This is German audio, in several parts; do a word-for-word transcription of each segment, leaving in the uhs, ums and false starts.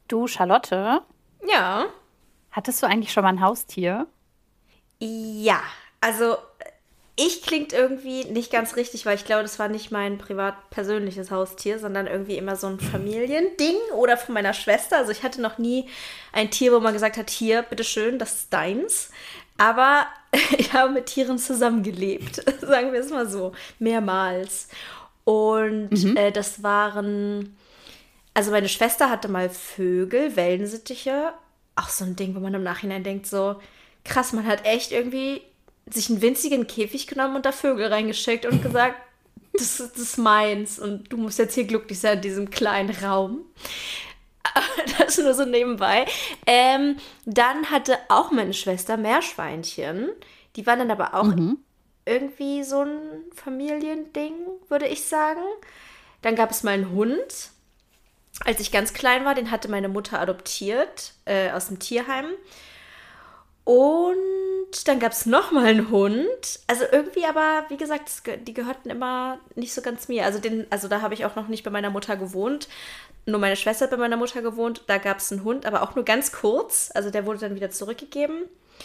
Du, Charlotte, Ja. hattest du eigentlich schon mal ein Haustier? Ja, also ich klingt irgendwie nicht ganz richtig, weil ich glaube, das war nicht mein privat persönliches Haustier, sondern irgendwie immer so ein Familiending oder von meiner Schwester. Also ich hatte noch nie ein Tier, wo man gesagt hat, hier, bitteschön, das ist deins. Aber ich habe mit Tieren zusammengelebt, sagen wir es mal so, mehrmals. Und Mhm. äh, das waren, also meine Schwester hatte mal Vögel, Wellensittiche. Auch so ein Ding, wo man im Nachhinein denkt, so krass, man hat echt irgendwie sich einen winzigen Käfig genommen und da Vögel reingeschickt und gesagt, das, ist- das ist meins und du musst jetzt hier glücklich sein in diesem kleinen Raum. Das nur so nebenbei. Ähm, dann hatte auch meine Schwester Meerschweinchen. Die waren dann aber auch Mhm. irgendwie so ein Familiending, würde ich sagen. Dann gab es mal einen Hund. Als ich ganz klein war, den hatte meine Mutter adoptiert äh, aus dem Tierheim. Und dann gab es nochmal einen Hund. Also irgendwie aber, wie gesagt, es ge- die gehörten immer nicht so ganz mir. Also, den, also da habe ich auch noch nicht bei meiner Mutter gewohnt. Nur meine Schwester hat bei meiner Mutter gewohnt. Da gab es einen Hund, aber auch nur ganz kurz. Also der wurde dann wieder zurückgegeben.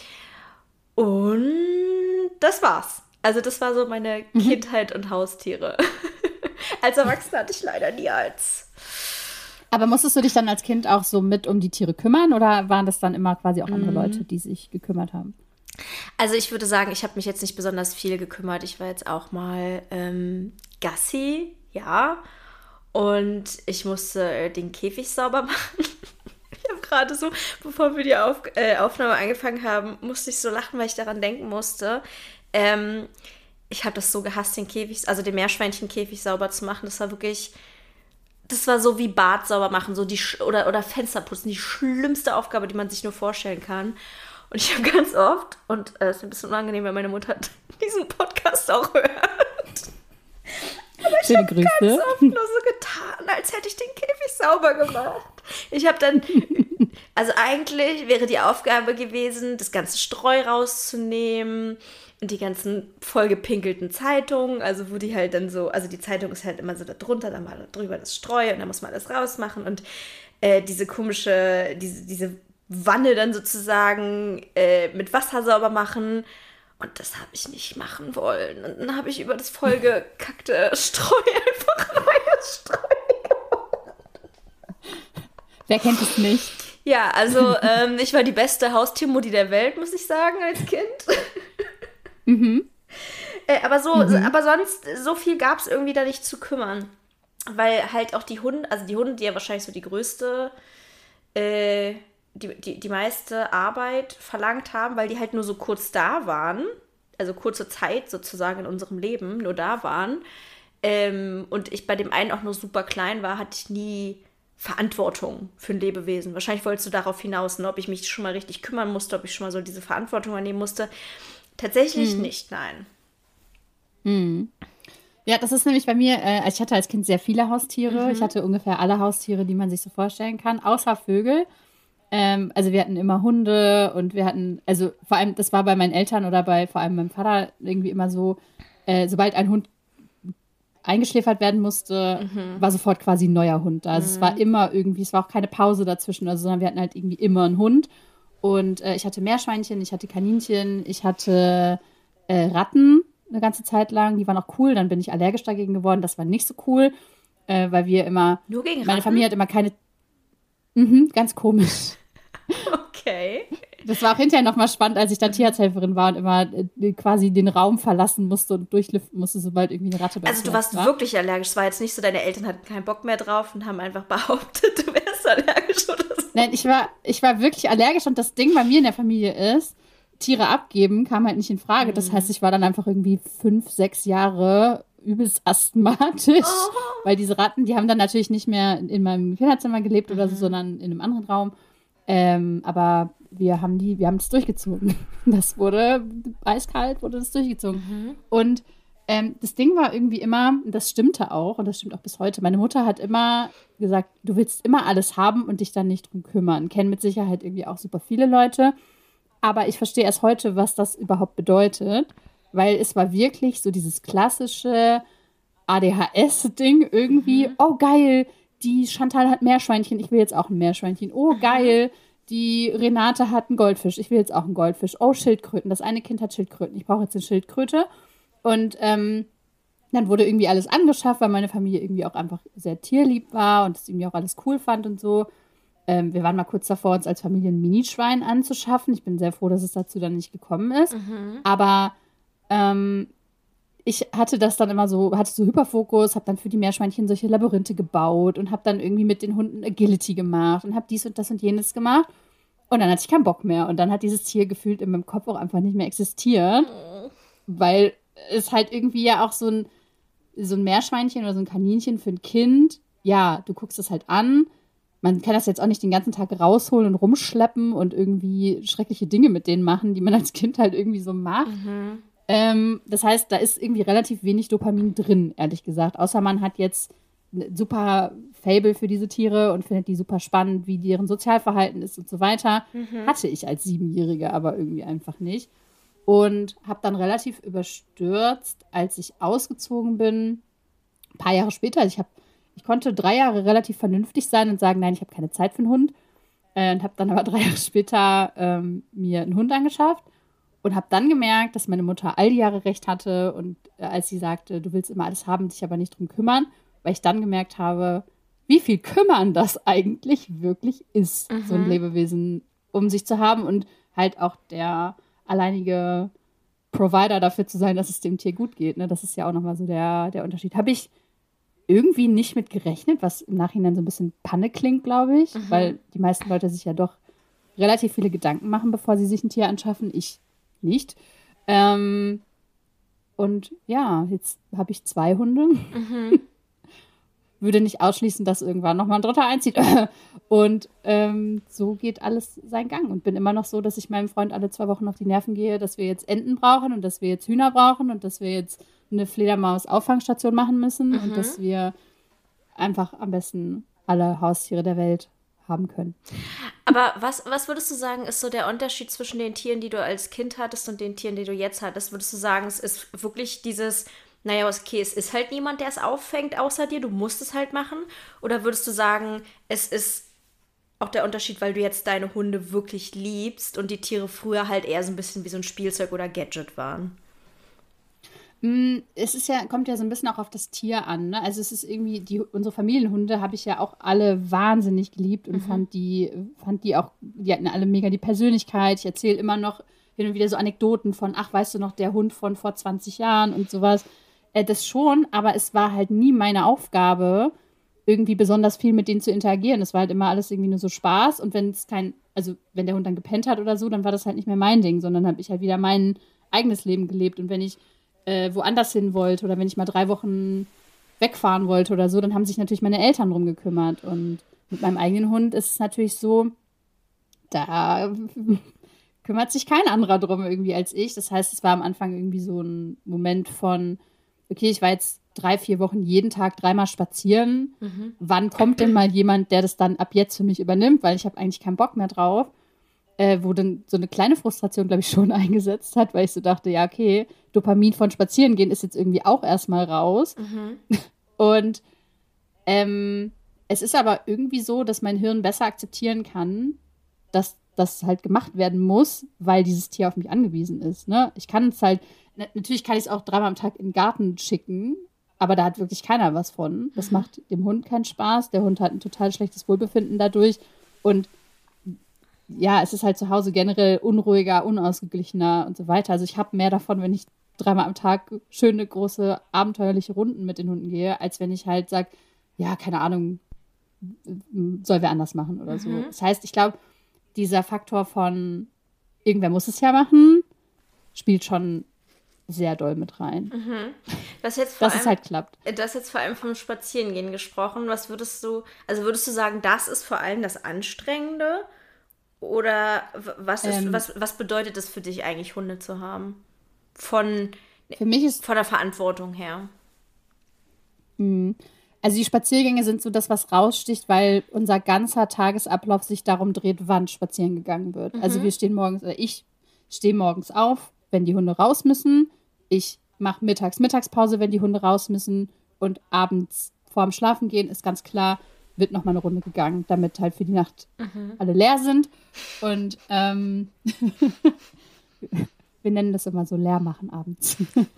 Und das war's. Also das war so meine Mhm. Kindheit und Haustiere. Als Erwachsene hatte ich leider nie als. Aber musstest du dich dann als Kind auch so mit um die Tiere kümmern oder waren das dann immer quasi auch andere Mm. Leute, die sich gekümmert haben? Also ich würde sagen, ich habe mich jetzt nicht besonders viel gekümmert. Ich war jetzt auch mal ähm, Gassi, ja. Und ich musste äh, den Käfig sauber machen. Ich habe gerade so, bevor wir die Auf äh, Aufnahme angefangen haben, musste ich so lachen, weil ich daran denken musste. Ähm, ich habe das so gehasst, den Käfig, also den Meerschweinchenkäfig sauber zu machen. Das war wirklich, das war so wie Bad sauber machen, so die Sch- oder, oder Fenster putzen, die schlimmste Aufgabe, die man sich nur vorstellen kann. Und ich habe ganz oft, und äh, es ist ein bisschen unangenehm, weil meine Mutter diesen Podcast auch hört. Ich Schöne habe ganz Grüße. oft nur so getan, als hätte ich den Käfig sauber gemacht. Ich habe dann, also eigentlich wäre die Aufgabe gewesen, das ganze Streu rauszunehmen und die ganzen vollgepinkelten Zeitungen, also wo die halt dann so, also die Zeitung ist halt immer so da drunter, dann mal da drüber das Streu und dann muss man alles rausmachen und äh, diese komische, diese, diese Wanne dann sozusagen äh, mit Wasser sauber machen. Und das habe ich nicht machen wollen. Und dann habe ich über das vollgekackte Streu einfach neues Streu. Wer kennt es nicht? Ja, also ähm, ich war die beste Haustiermutti der Welt, muss ich sagen, als Kind. Mhm. Äh, aber so, Mhm. aber sonst, so viel gab es irgendwie da nicht zu kümmern. Weil halt auch die Hunde, also die Hunde, die ja wahrscheinlich so die größte, äh, die, die, die meiste Arbeit verlangt haben, weil die halt nur so kurz da waren. Also kurze Zeit sozusagen in unserem Leben nur da waren. Ähm, und ich bei dem einen auch nur super klein war, hatte ich nie Verantwortung für ein Lebewesen. Wahrscheinlich wolltest du darauf hinaus, ne, ob ich mich schon mal richtig kümmern musste, ob ich schon mal so diese Verantwortung annehmen musste. Tatsächlich Mhm. nicht, nein. Mhm. Ja, das ist nämlich bei mir, äh, also ich hatte als Kind sehr viele Haustiere. Ich Mhm. hatte ungefähr alle Haustiere, die man sich so vorstellen kann, außer Vögel. Ähm, also wir hatten immer Hunde und wir hatten, also vor allem, das war bei meinen Eltern oder bei vor allem meinem Vater irgendwie immer so, äh, sobald ein Hund eingeschläfert werden musste, Mhm. war sofort quasi ein neuer Hund da. Also es war Mhm. immer irgendwie, es war auch keine Pause dazwischen, also, sondern wir hatten halt irgendwie immer einen Hund. Und äh, ich hatte Meerschweinchen, ich hatte Kaninchen, ich hatte äh, Ratten eine ganze Zeit lang. Die waren auch cool. Dann bin ich allergisch dagegen geworden. Das war nicht so cool, äh, weil wir immer, Nur gegen meine Ratten? Familie hat immer keine, mhm, ganz komisch. Okay. Das war auch hinterher nochmal spannend, als ich dann Tierarzthelferin war und immer äh, quasi den Raum verlassen musste und durchlüften musste, sobald irgendwie eine Ratte beim Also du Tierarzt warst war. wirklich allergisch. Es war jetzt nicht so, deine Eltern hatten keinen Bock mehr drauf und haben einfach behauptet, du wärst allergisch oder so. Nein, ich war, ich war wirklich allergisch und das Ding bei mir in der Familie ist, Tiere abgeben kam halt nicht in Frage. Das heißt, Mhm. ich war dann einfach irgendwie fünf, sechs Jahre übelst asthmatisch, Oh. weil diese Ratten, die haben dann natürlich nicht mehr in meinem Kinderzimmer gelebt oder so, Mhm. sondern in einem anderen Raum. Ähm, aber wir haben die, wir haben das durchgezogen. Das wurde eiskalt, wurde das durchgezogen. Mhm. Und ähm, das Ding war irgendwie immer, das stimmte auch und das stimmt auch bis heute. Meine Mutter hat immer gesagt, du willst immer alles haben und dich dann nicht drum kümmern. Kennen mit Sicherheit irgendwie auch super viele Leute. Aber ich verstehe erst heute, was das überhaupt bedeutet, weil es war wirklich so dieses klassische A D H S-Ding irgendwie. Mhm. Oh, geil, die Chantal hat Meerschweinchen, ich will jetzt auch ein Meerschweinchen. Oh, geil, die Renate hat einen Goldfisch, ich will jetzt auch einen Goldfisch. Oh, Schildkröten, das eine Kind hat Schildkröten, ich brauche jetzt eine Schildkröte. Und ähm, dann wurde irgendwie alles angeschafft, weil meine Familie irgendwie auch einfach sehr tierlieb war und es irgendwie auch alles cool fand und so. Ähm, wir waren mal kurz davor, uns als Familie ein Minischwein anzuschaffen. Ich bin sehr froh, dass es dazu dann nicht gekommen ist. Mhm. Aber ähm, ich hatte das dann immer so, hatte so Hyperfokus, habe dann für die Meerschweinchen solche Labyrinthe gebaut und habe dann irgendwie mit den Hunden Agility gemacht und habe dies und das und jenes gemacht. Und dann hatte ich keinen Bock mehr. Und dann hat dieses Tier gefühlt in meinem Kopf auch einfach nicht mehr existiert, mhm. weil es halt irgendwie ja auch so ein, so ein Meerschweinchen oder so ein Kaninchen für ein Kind, ja, du guckst es halt an. Man kann das jetzt auch nicht den ganzen Tag rausholen und rumschleppen und irgendwie schreckliche Dinge mit denen machen, die man als Kind halt irgendwie so macht. Mhm. Ähm, das heißt, da ist irgendwie relativ wenig Dopamin drin, ehrlich gesagt. Außer man hat jetzt ein super Faible für diese Tiere und findet die super spannend, wie deren Sozialverhalten ist und so weiter. Mhm. Hatte ich als Siebenjährige aber irgendwie einfach nicht. Und habe dann relativ überstürzt, als ich ausgezogen bin, ein paar Jahre später, also ich habe Ich konnte drei Jahre relativ vernünftig sein und sagen, nein, ich habe keine Zeit für einen Hund. Äh, und habe dann aber drei Jahre später ähm, mir einen Hund angeschafft und habe dann gemerkt, dass meine Mutter all die Jahre recht hatte. Und äh, als sie sagte, du willst immer alles haben, dich aber nicht drum kümmern, weil ich dann gemerkt habe, wie viel kümmern das eigentlich wirklich ist, mhm. so ein Lebewesen um sich zu haben und halt auch der alleinige Provider dafür zu sein, dass es dem Tier gut geht. Ne? Das ist ja auch nochmal so der, der Unterschied. Habe ich irgendwie nicht mit gerechnet, was im Nachhinein so ein bisschen Panne klingt, glaube ich, mhm. weil die meisten Leute sich ja doch relativ viele Gedanken machen, bevor sie sich ein Tier anschaffen. Ich nicht. Ähm, und ja, jetzt habe ich zwei Hunde. Mhm. Würde nicht ausschließen, dass irgendwann nochmal ein dritter einzieht. Und ähm, so geht alles seinen Gang. Und bin immer noch so, dass ich meinem Freund alle zwei Wochen auf die Nerven gehe, dass wir jetzt Enten brauchen und dass wir jetzt Hühner brauchen und dass wir jetzt eine Fledermaus-Auffangstation machen müssen mhm. und dass wir einfach am besten alle Haustiere der Welt haben können. Aber was, was würdest du sagen, ist so der Unterschied zwischen den Tieren, die du als Kind hattest und den Tieren, die du jetzt hattest? Würdest du sagen, es ist wirklich dieses, naja, okay, es ist halt niemand, der es auffängt außer dir, du musst es halt machen? Oder würdest du sagen, es ist auch der Unterschied, weil du jetzt deine Hunde wirklich liebst und die Tiere früher halt eher so ein bisschen wie so ein Spielzeug oder Gadget waren? Es ist ja, kommt ja so ein bisschen auch auf das Tier an. Ne? Also es ist irgendwie, die, unsere Familienhunde habe ich ja auch alle wahnsinnig geliebt und mhm. fand die, fand die auch, die hatten alle mega die Persönlichkeit. Ich erzähle immer noch hin und wieder so Anekdoten von, ach, weißt du noch, der Hund von vor zwanzig Jahren und sowas. Äh, das schon, aber es war halt nie meine Aufgabe, irgendwie besonders viel mit denen zu interagieren. Es war halt immer alles irgendwie nur so Spaß und wenn es kein, also wenn der Hund dann gepennt hat oder so, dann war das halt nicht mehr mein Ding, sondern habe ich halt wieder mein eigenes Leben gelebt und wenn ich Äh, woanders hin wollte oder wenn ich mal drei Wochen wegfahren wollte oder so, dann haben sich natürlich meine Eltern drum gekümmert. Und mit meinem eigenen Hund ist es natürlich so, da kümmert sich kein anderer drum irgendwie als ich. Das heißt, es war am Anfang irgendwie so ein Moment von, okay, ich war jetzt drei, vier Wochen jeden Tag dreimal spazieren. Mhm. Wann kommt denn mal jemand, der das dann ab jetzt für mich übernimmt? Weil ich habe eigentlich keinen Bock mehr drauf. Äh, wo dann so eine kleine Frustration, glaube ich, schon eingesetzt hat, weil ich so dachte, ja, okay, Dopamin von Spazierengehen ist jetzt irgendwie auch erstmal raus. Mhm. Und ähm, es ist aber irgendwie so, dass mein Hirn besser akzeptieren kann, dass das halt gemacht werden muss, weil dieses Tier auf mich angewiesen ist. Ne? Ich kann es halt, natürlich kann ich es auch dreimal am Tag in den Garten schicken, aber da hat wirklich keiner was von. Das mhm. macht dem Hund keinen Spaß. Der Hund hat ein total schlechtes Wohlbefinden dadurch. Und ja, es ist halt zu Hause generell unruhiger, unausgeglichener und so weiter. Also ich habe mehr davon, wenn ich dreimal am Tag schöne, große, abenteuerliche Runden mit den Hunden gehe, als wenn ich halt sage, ja, keine Ahnung, soll wer anders machen oder mhm. so. Das heißt, ich glaube, dieser Faktor von irgendwer muss es ja machen, spielt schon sehr doll mit rein. Mhm. Das jetzt vor dass allem, es halt klappt. Du hast jetzt vor allem vom Spazierengehen gesprochen. Was würdest du, also würdest du sagen, das ist vor allem das Anstrengende? Oder was, ist, ähm, was, was bedeutet es für dich eigentlich, Hunde zu haben? Von, für mich ist, von der Verantwortung her. Also die Spaziergänge sind so das, was raussticht, weil unser ganzer Tagesablauf sich darum dreht, wann spazieren gegangen wird. Mhm. Also wir stehen morgens, oder ich stehe morgens auf, wenn die Hunde raus müssen. Ich mache mittags Mittagspause, wenn die Hunde raus müssen. Und abends vorm Schlafengehen ist ganz klar, wird nochmal eine Runde gegangen, damit halt für die Nacht Mhm. alle leer sind. Und ähm, wir nennen das immer so leer machen abends.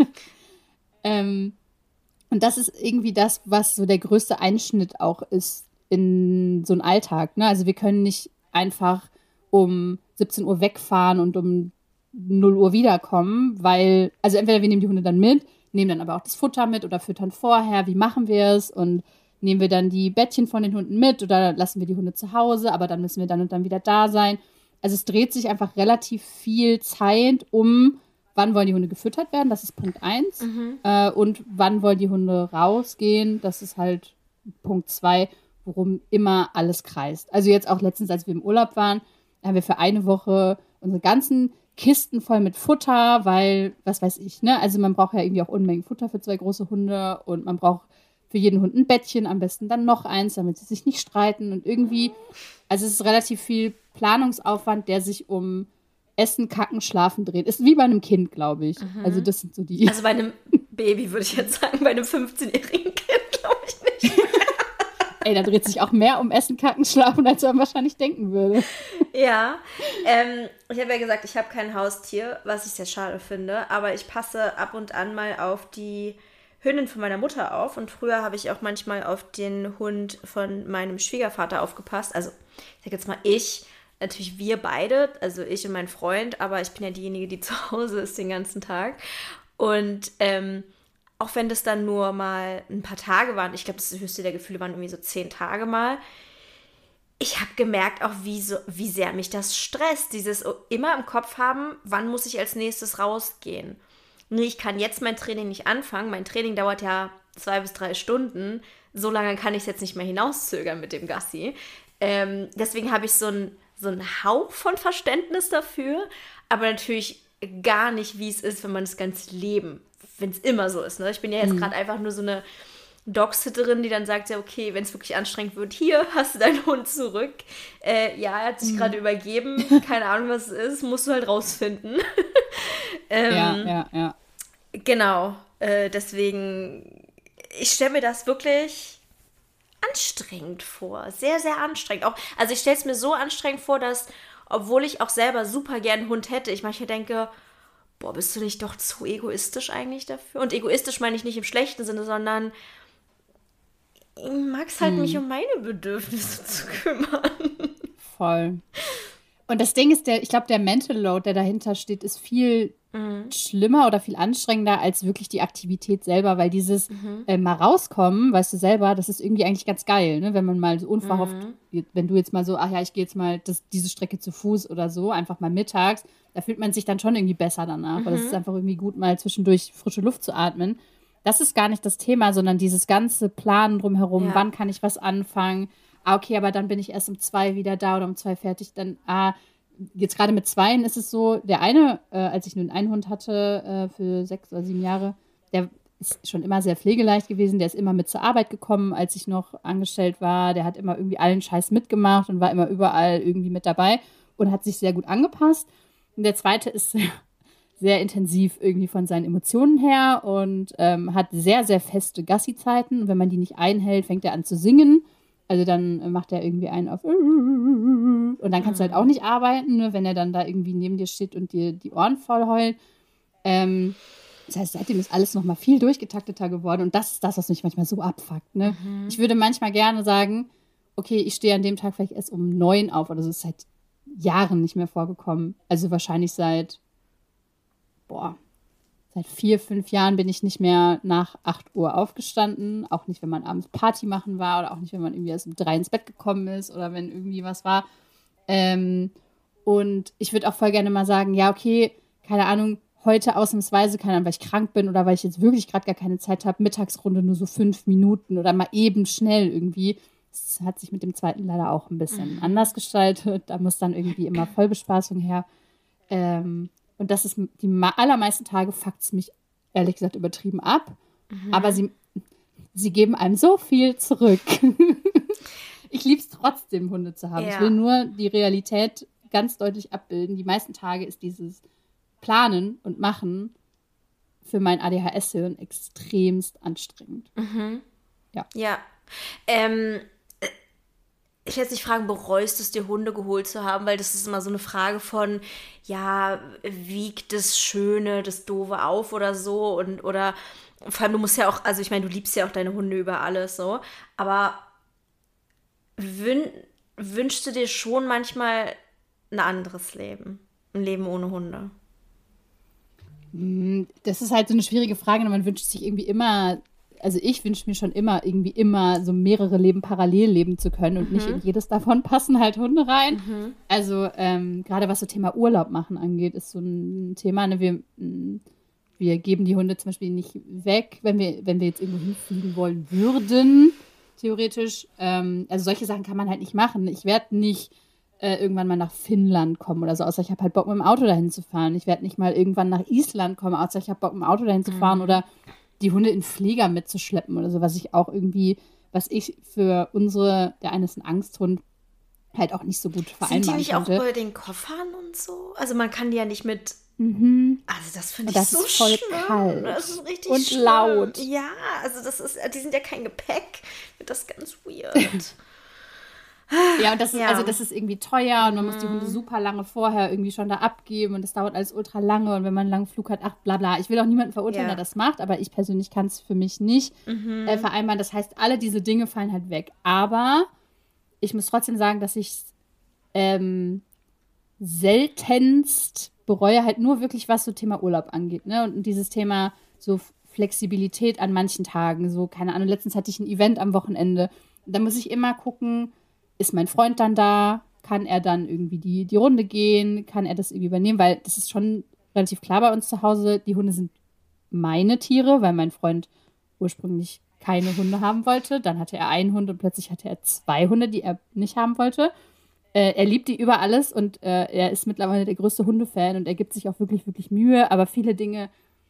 ähm, und das ist irgendwie das, was so der größte Einschnitt auch ist in so einen Alltag. Ne? Also wir können nicht einfach um siebzehn Uhr wegfahren und um null Uhr wiederkommen, weil, also entweder wir nehmen die Hunde dann mit, nehmen dann aber auch das Futter mit oder füttern vorher, wie machen wir es und nehmen wir dann die Bettchen von den Hunden mit oder lassen wir die Hunde zu Hause, aber dann müssen wir dann und dann wieder da sein. Also es dreht sich einfach relativ viel Zeit um, wann wollen die Hunde gefüttert werden, das ist Punkt eins. Mhm. Äh, und wann wollen die Hunde rausgehen, das ist halt Punkt zwei, worum immer alles kreist. Also jetzt auch letztens, als wir im Urlaub waren, haben wir für eine Woche unsere ganzen Kisten voll mit Futter, weil, was weiß ich, ne? Also man braucht ja irgendwie auch Unmengen Futter für zwei große Hunde und man braucht für jeden Hund ein Bettchen, am besten dann noch eins, damit sie sich nicht streiten und irgendwie, also es ist relativ viel Planungsaufwand, der sich um Essen, Kacken, Schlafen dreht. Ist wie bei einem Kind, glaube ich. Mhm. Also das sind so die... Also bei einem Baby würde ich jetzt sagen, bei einem fünfzehnjährigen Kind glaube ich nicht. Ey, da dreht sich auch mehr um Essen, Kacken, Schlafen, als man wahrscheinlich denken würde. Ja, ähm, ich habe ja gesagt, ich habe kein Haustier, was ich sehr schade finde, aber ich passe ab und an mal auf die Hündin von meiner Mutter auf und früher habe ich auch manchmal auf den Hund von meinem Schwiegervater aufgepasst. Also ich sage jetzt mal ich, natürlich wir beide, also ich und mein Freund, aber ich bin ja diejenige, die zu Hause ist den ganzen Tag. Und ähm, auch wenn das dann nur mal ein paar Tage waren, ich glaube, das höchste der Gefühle waren irgendwie so zehn Tage mal, ich habe gemerkt auch, wie, so, wie sehr mich das stresst, dieses immer im Kopf haben, wann muss ich als nächstes rausgehen. Nee, ich kann jetzt mein Training nicht anfangen, mein Training dauert ja zwei bis drei Stunden, so lange kann ich es jetzt nicht mehr hinauszögern mit dem Gassi. Ähm, deswegen habe ich so einen so einen Hauch von Verständnis dafür, aber natürlich gar nicht, wie es ist, wenn man das ganze Leben, wenn es immer so ist. Ne? Ich bin ja jetzt Mhm. gerade einfach nur so eine Dogsitterin, die dann sagt, ja okay, wenn es wirklich anstrengend wird, hier hast du deinen Hund zurück. Äh, ja, er hat sich Mhm. gerade übergeben, keine Ahnung, was es ist, musst du halt rausfinden. ähm, Ja, ja, ja. Genau, äh, deswegen, ich stelle mir das wirklich anstrengend vor, sehr, sehr anstrengend. Auch, also ich stelle es mir so anstrengend vor, dass, obwohl ich auch selber super gern einen Hund hätte, ich manchmal denke, boah, bist du nicht doch zu egoistisch eigentlich dafür? Und egoistisch meine ich nicht im schlechten Sinne, sondern ich mag es halt, mich Mhm. um meine Bedürfnisse zu kümmern. Voll. Und das Ding ist, der, ich glaube, der Mental Load, der dahinter steht, ist viel Mhm. schlimmer oder viel anstrengender als wirklich die Aktivität selber, weil dieses Mhm. äh, mal rauskommen, weißt du selber, das ist irgendwie eigentlich ganz geil, ne? Wenn man mal so unverhofft, Mhm. wenn du jetzt mal so, ach ja, ich gehe jetzt mal das, diese Strecke zu Fuß oder so, einfach mal mittags, da fühlt man sich dann schon irgendwie besser danach, weil es ist Mhm. einfach irgendwie gut, mal zwischendurch frische Luft zu atmen. Das ist gar nicht das Thema, sondern dieses ganze Planen drumherum, Ja. wann kann ich was anfangen? Ah, okay, aber dann bin ich erst um zwei wieder da oder um zwei fertig, dann, ah, jetzt gerade mit Zweien ist es so, der eine, äh, als ich nur einen Hund hatte äh, für sechs oder sieben Jahre, der ist schon immer sehr pflegeleicht gewesen, der ist immer mit zur Arbeit gekommen, als ich noch angestellt war, der hat immer irgendwie allen Scheiß mitgemacht und war immer überall irgendwie mit dabei und hat sich sehr gut angepasst. Und der zweite ist sehr, sehr intensiv irgendwie von seinen Emotionen her und ähm, hat sehr, sehr feste Gassi-Zeiten und wenn man die nicht einhält, fängt er an zu singen. Also dann äh, macht er irgendwie einen auf und dann kannst du halt auch nicht arbeiten, ne, wenn er dann da irgendwie neben dir steht und dir die Ohren voll heult. Ähm, das heißt, seitdem ist alles noch mal viel durchgetakteter geworden und das ist das, was mich manchmal so abfuckt. Ne? Mhm. Ich würde manchmal gerne sagen, okay, ich stehe an dem Tag vielleicht erst um neun auf oder so, das ist seit Jahren nicht mehr vorgekommen. Also wahrscheinlich seit, boah, seit vier, fünf Jahren bin ich nicht mehr nach acht Uhr aufgestanden. Auch nicht, wenn man abends Party machen war oder auch nicht, wenn man irgendwie erst um drei ins Bett gekommen ist oder wenn irgendwie was war. Ähm, und ich würde auch voll gerne mal sagen, ja, okay, keine Ahnung, heute ausnahmsweise, keine Ahnung, weil ich krank bin oder weil ich jetzt wirklich gerade gar keine Zeit habe, Mittagsrunde nur so fünf Minuten oder mal eben schnell irgendwie. Das hat sich mit dem zweiten leider auch ein bisschen Mhm. anders gestaltet. Da muss dann irgendwie immer Vollbespaßung her. Ähm, und das ist die ma- allermeisten Tage fuckt es mich ehrlich gesagt übertrieben ab. Mhm. Aber sie, sie geben einem so viel zurück. Ich liebe es trotzdem, Hunde zu haben. Ja. Ich will nur die Realität ganz deutlich abbilden. Die meisten Tage ist dieses Planen und Machen für mein A D H S-Hirn extremst anstrengend. Mhm. Ja. Ja. Ähm, ich werde jetzt nicht fragen, bereust du es, dir Hunde geholt zu haben, weil das ist immer so eine Frage von, ja, wiegt das Schöne, das Doofe auf oder so und oder vor allem, du musst ja auch, also ich meine, du liebst ja auch deine Hunde über alles so, aber wün, wünschst du dir schon manchmal ein anderes Leben, ein Leben ohne Hunde? Das ist halt so eine schwierige Frage, und man wünscht sich irgendwie immer, also ich wünsche mir schon immer, irgendwie immer so mehrere Leben parallel leben zu können und mhm. nicht in jedes davon passen halt Hunde rein. Mhm. Also ähm, gerade was so Thema Urlaub machen angeht, ist so ein Thema, ne? wir, wir geben die Hunde zum Beispiel nicht weg, wenn wir, wenn wir jetzt irgendwo hinfliegen wollen würden, theoretisch. Ähm, also solche Sachen kann man halt nicht machen. Ich werde nicht äh, irgendwann mal nach Finnland kommen oder so, außer ich habe halt Bock, mit dem Auto dahin zu fahren. Ich werde nicht mal irgendwann nach Island kommen, außer ich habe Bock, mit dem Auto dahin zu fahren mhm. oder die Hunde in Pfleger mitzuschleppen oder so, was ich auch irgendwie, was ich für unsere, der eine ist ein Angsthund, halt auch nicht so gut vereinbaren Sind die nicht konnte. auch bei den Koffern und so? Also man kann die ja nicht mit, mhm. also das finde ich das so ist voll schlimm. Kalt. Das ist richtig und schlimm. laut. Ja, also das ist, die sind ja kein Gepäck. Ich finde das ganz weird. Ja, und das ist, Ja. also das ist irgendwie teuer und man muss die Hunde super lange vorher irgendwie schon da abgeben und das dauert alles ultra lange und wenn man einen langen Flug hat, ach, bla bla. Ich will auch niemanden verurteilen, Ja. der das macht, aber ich persönlich kann es für mich nicht Mhm. äh, vereinbaren. Das heißt, alle diese Dinge fallen halt weg. Aber ich muss trotzdem sagen, dass ich ähm, seltenst bereue halt nur wirklich, was so Thema Urlaub angeht, ne? Und dieses Thema so Flexibilität an manchen Tagen, so, keine Ahnung, letztens hatte ich ein Event am Wochenende. Da muss ich immer gucken, ist mein Freund dann da? Kann er dann irgendwie die, die Runde gehen? Kann er das irgendwie übernehmen? Weil das ist schon relativ klar bei uns zu Hause. Die Hunde sind meine Tiere, weil mein Freund ursprünglich keine Hunde haben wollte. Dann hatte er einen Hund und plötzlich hatte er zwei Hunde, die er nicht haben wollte. Äh, er liebt die über alles und äh, er ist mittlerweile der größte Hundefan und er gibt sich auch wirklich, wirklich Mühe. Aber viele Dinge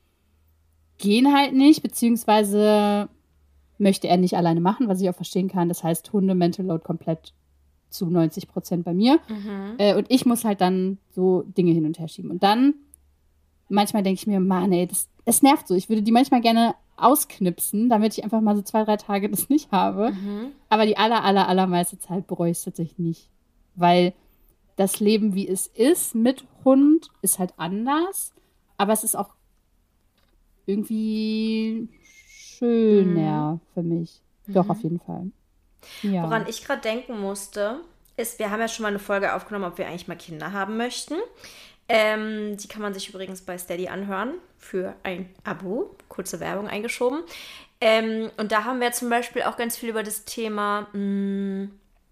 gehen halt nicht, beziehungsweise möchte er nicht alleine machen, was ich auch verstehen kann. Das heißt, Hunde Mental Load komplett zu neunzig Prozent bei mir. Mhm. Äh, und ich muss halt dann so Dinge hin und her schieben. Und dann, manchmal denke ich mir, Mann, ey, das, es nervt so. Ich würde die manchmal gerne ausknipsen, damit ich einfach mal so zwei, drei Tage das nicht habe. Mhm. Aber die aller, aller, allermeiste Zeit bereue ich es tatsächlich nicht. Weil das Leben, wie es ist, mit Hund, ist halt anders. Aber es ist auch irgendwie schöner mhm. für mich. Doch, mhm. auf jeden Fall. Ja. Woran ich gerade denken musste, ist, wir haben ja schon mal eine Folge aufgenommen, ob wir eigentlich mal Kinder haben möchten. Ähm, die kann man sich übrigens bei Steady anhören für ein Abo. Kurze Werbung eingeschoben. Ähm, und da haben wir zum Beispiel auch ganz viel über das Thema mh,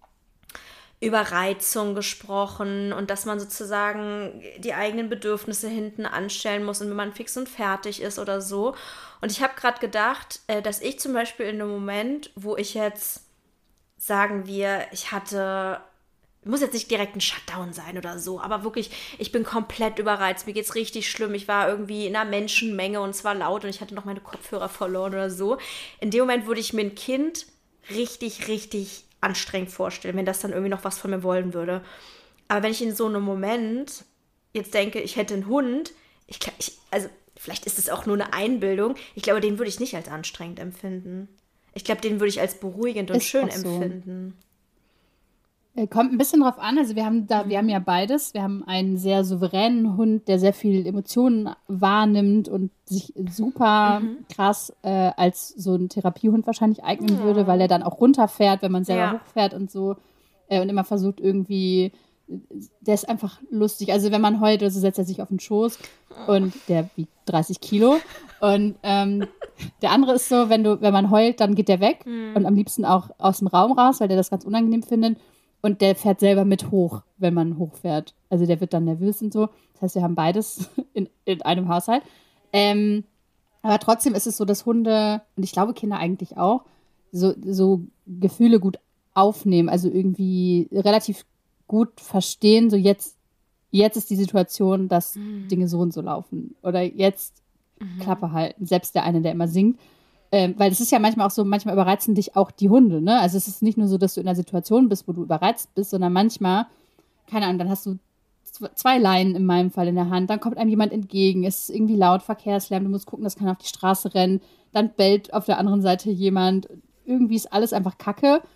Überreizung gesprochen und dass man sozusagen die eigenen Bedürfnisse hinten anstellen muss und wenn man fix und fertig ist oder so. Und ich habe gerade gedacht, äh, dass ich zum Beispiel in einem Moment, wo ich jetzt, sagen wir, ich hatte, muss jetzt nicht direkt ein Shutdown sein oder so, aber wirklich, ich bin komplett überreizt, mir geht's richtig schlimm, ich war irgendwie in einer Menschenmenge und es war laut und ich hatte noch meine Kopfhörer verloren oder so. In dem Moment würde ich mir ein Kind richtig, richtig anstrengend vorstellen, wenn das dann irgendwie noch was von mir wollen würde. Aber wenn ich in so einem Moment jetzt denke, ich hätte einen Hund, ich, ich also vielleicht ist es auch nur eine Einbildung, ich glaube, den würde ich nicht als anstrengend empfinden. Ich glaube, den würde ich als beruhigend und ist schön so empfinden. Kommt ein bisschen drauf an, also wir haben da, wir haben ja beides. Wir haben einen sehr souveränen Hund, der sehr viel Emotionen wahrnimmt und sich super mhm. krass äh, als so ein Therapiehund wahrscheinlich eignen ja. würde, weil er dann auch runterfährt, wenn man selber ja. hochfährt und so äh, und immer versucht irgendwie, der ist einfach lustig. Also wenn man heult oder so, setzt er sich auf den Schoß und der wiegt dreißig Kilo und ähm, der andere ist so, wenn du, wenn man heult, dann geht der weg mhm. und am liebsten auch aus dem Raum raus, weil der das ganz unangenehm findet. Und der fährt selber mit hoch, wenn man hochfährt. Also der wird dann nervös und so. Das heißt, wir haben beides in, in einem Haushalt. Ähm, aber trotzdem ist es so, dass Hunde, und ich glaube Kinder eigentlich auch, so, so Gefühle gut aufnehmen. Also irgendwie relativ gut verstehen, so jetzt, jetzt ist die Situation, dass mhm. Dinge so und so laufen. Oder jetzt mhm. Klappe halten. Selbst der eine, der immer singt. Ähm, weil es ist ja manchmal auch so, manchmal überreizen dich auch die Hunde, ne? Also es ist nicht nur so, dass du in einer Situation bist, wo du überreizt bist, sondern manchmal, keine Ahnung, dann hast du zwei Leinen in meinem Fall in der Hand, dann kommt einem jemand entgegen, es ist irgendwie laut, Verkehrslärm, du musst gucken, dass keiner auf die Straße rennt, dann bellt auf der anderen Seite jemand, irgendwie ist alles einfach Kacke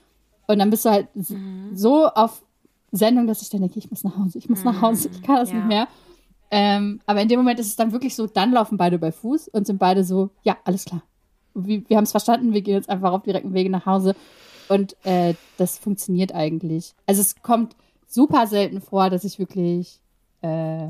Und dann bist du halt mhm. so auf Sendung, dass ich dann denke, ich muss nach Hause, ich muss mhm. nach Hause, ich kann das ja. nicht mehr. Ähm, aber in dem Moment ist es dann wirklich so, dann laufen beide bei Fuß und sind beide so, ja, alles klar. Wir, wir haben es verstanden, wir gehen jetzt einfach auf direkten Wege nach Hause. Und äh, das funktioniert eigentlich. Also es kommt super selten vor, dass ich wirklich äh,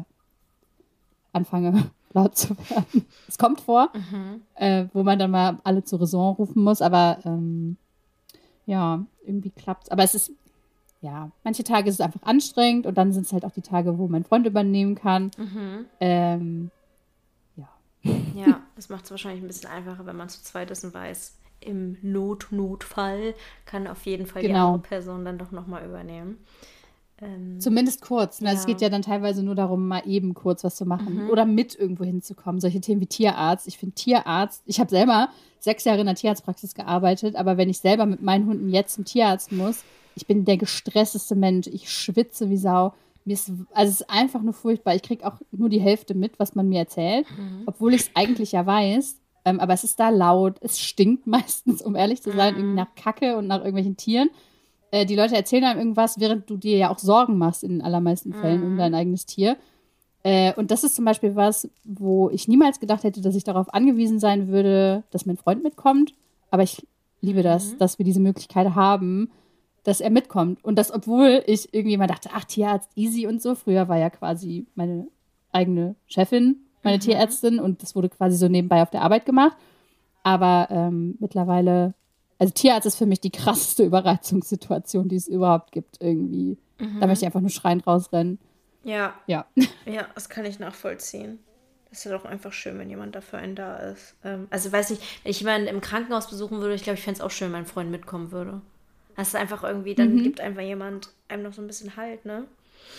anfange, laut zu werden. Es kommt vor, mhm. äh, wo man dann mal alle zur Raison rufen muss, aber ähm, ja, irgendwie klappt's. Aber es ist, ja, manche Tage ist es einfach anstrengend und dann sind es halt auch die Tage, wo mein Freund übernehmen kann. Mhm. Ähm, ja. Ja, das macht es wahrscheinlich ein bisschen einfacher, wenn man zu zweit ist und weiß, im Not-Notfall kann auf jeden Fall genau. die andere Person dann doch nochmal übernehmen. Ähm, Zumindest kurz. Ne? Ja. Es geht ja dann teilweise nur darum, mal eben kurz was zu machen mhm. oder mit irgendwo hinzukommen. Solche Themen wie Tierarzt. Ich finde Tierarzt, ich habe selber sechs Jahre in der Tierarztpraxis gearbeitet, aber wenn ich selber mit meinen Hunden jetzt zum Tierarzt muss, ich bin der gestressteste Mensch. Ich schwitze wie Sau. Mir ist, also es ist einfach nur furchtbar. Ich kriege auch nur die Hälfte mit, was man mir erzählt, mhm. obwohl ich es eigentlich ja weiß. Ähm, aber es ist da laut. Es stinkt meistens, um ehrlich zu sein, mhm. irgendwie nach Kacke und nach irgendwelchen Tieren. Äh, die Leute erzählen einem irgendwas, während du dir ja auch Sorgen machst in den allermeisten Fällen mhm. um dein eigenes Tier. Äh, und das ist zum Beispiel was, wo ich niemals gedacht hätte, dass ich darauf angewiesen sein würde, dass mein Freund mitkommt. Aber ich liebe das, mhm. dass wir diese Möglichkeit haben, dass er mitkommt. Und das, obwohl ich irgendwie mal dachte, ach, Tierarzt, easy und so. Früher war ja quasi meine eigene Chefin, meine mhm. Tierärztin. Und das wurde quasi so nebenbei auf der Arbeit gemacht. Aber ähm, mittlerweile, also Tierarzt ist für mich die krasseste Überreizungssituation, die es überhaupt gibt irgendwie. Mhm. Da möchte ich einfach nur schreiend rausrennen. Ja. Ja. Ja, das kann ich nachvollziehen. Das ist ja doch einfach schön, wenn jemand dafür einen da ist. Ähm, also weiß nicht, wenn ich jemanden im Krankenhaus besuchen würde, ich glaube, ich fände es auch schön, wenn mein Freund mitkommen würde. Das ist einfach irgendwie, dann mhm. gibt einfach jemand einem noch so ein bisschen Halt, ne?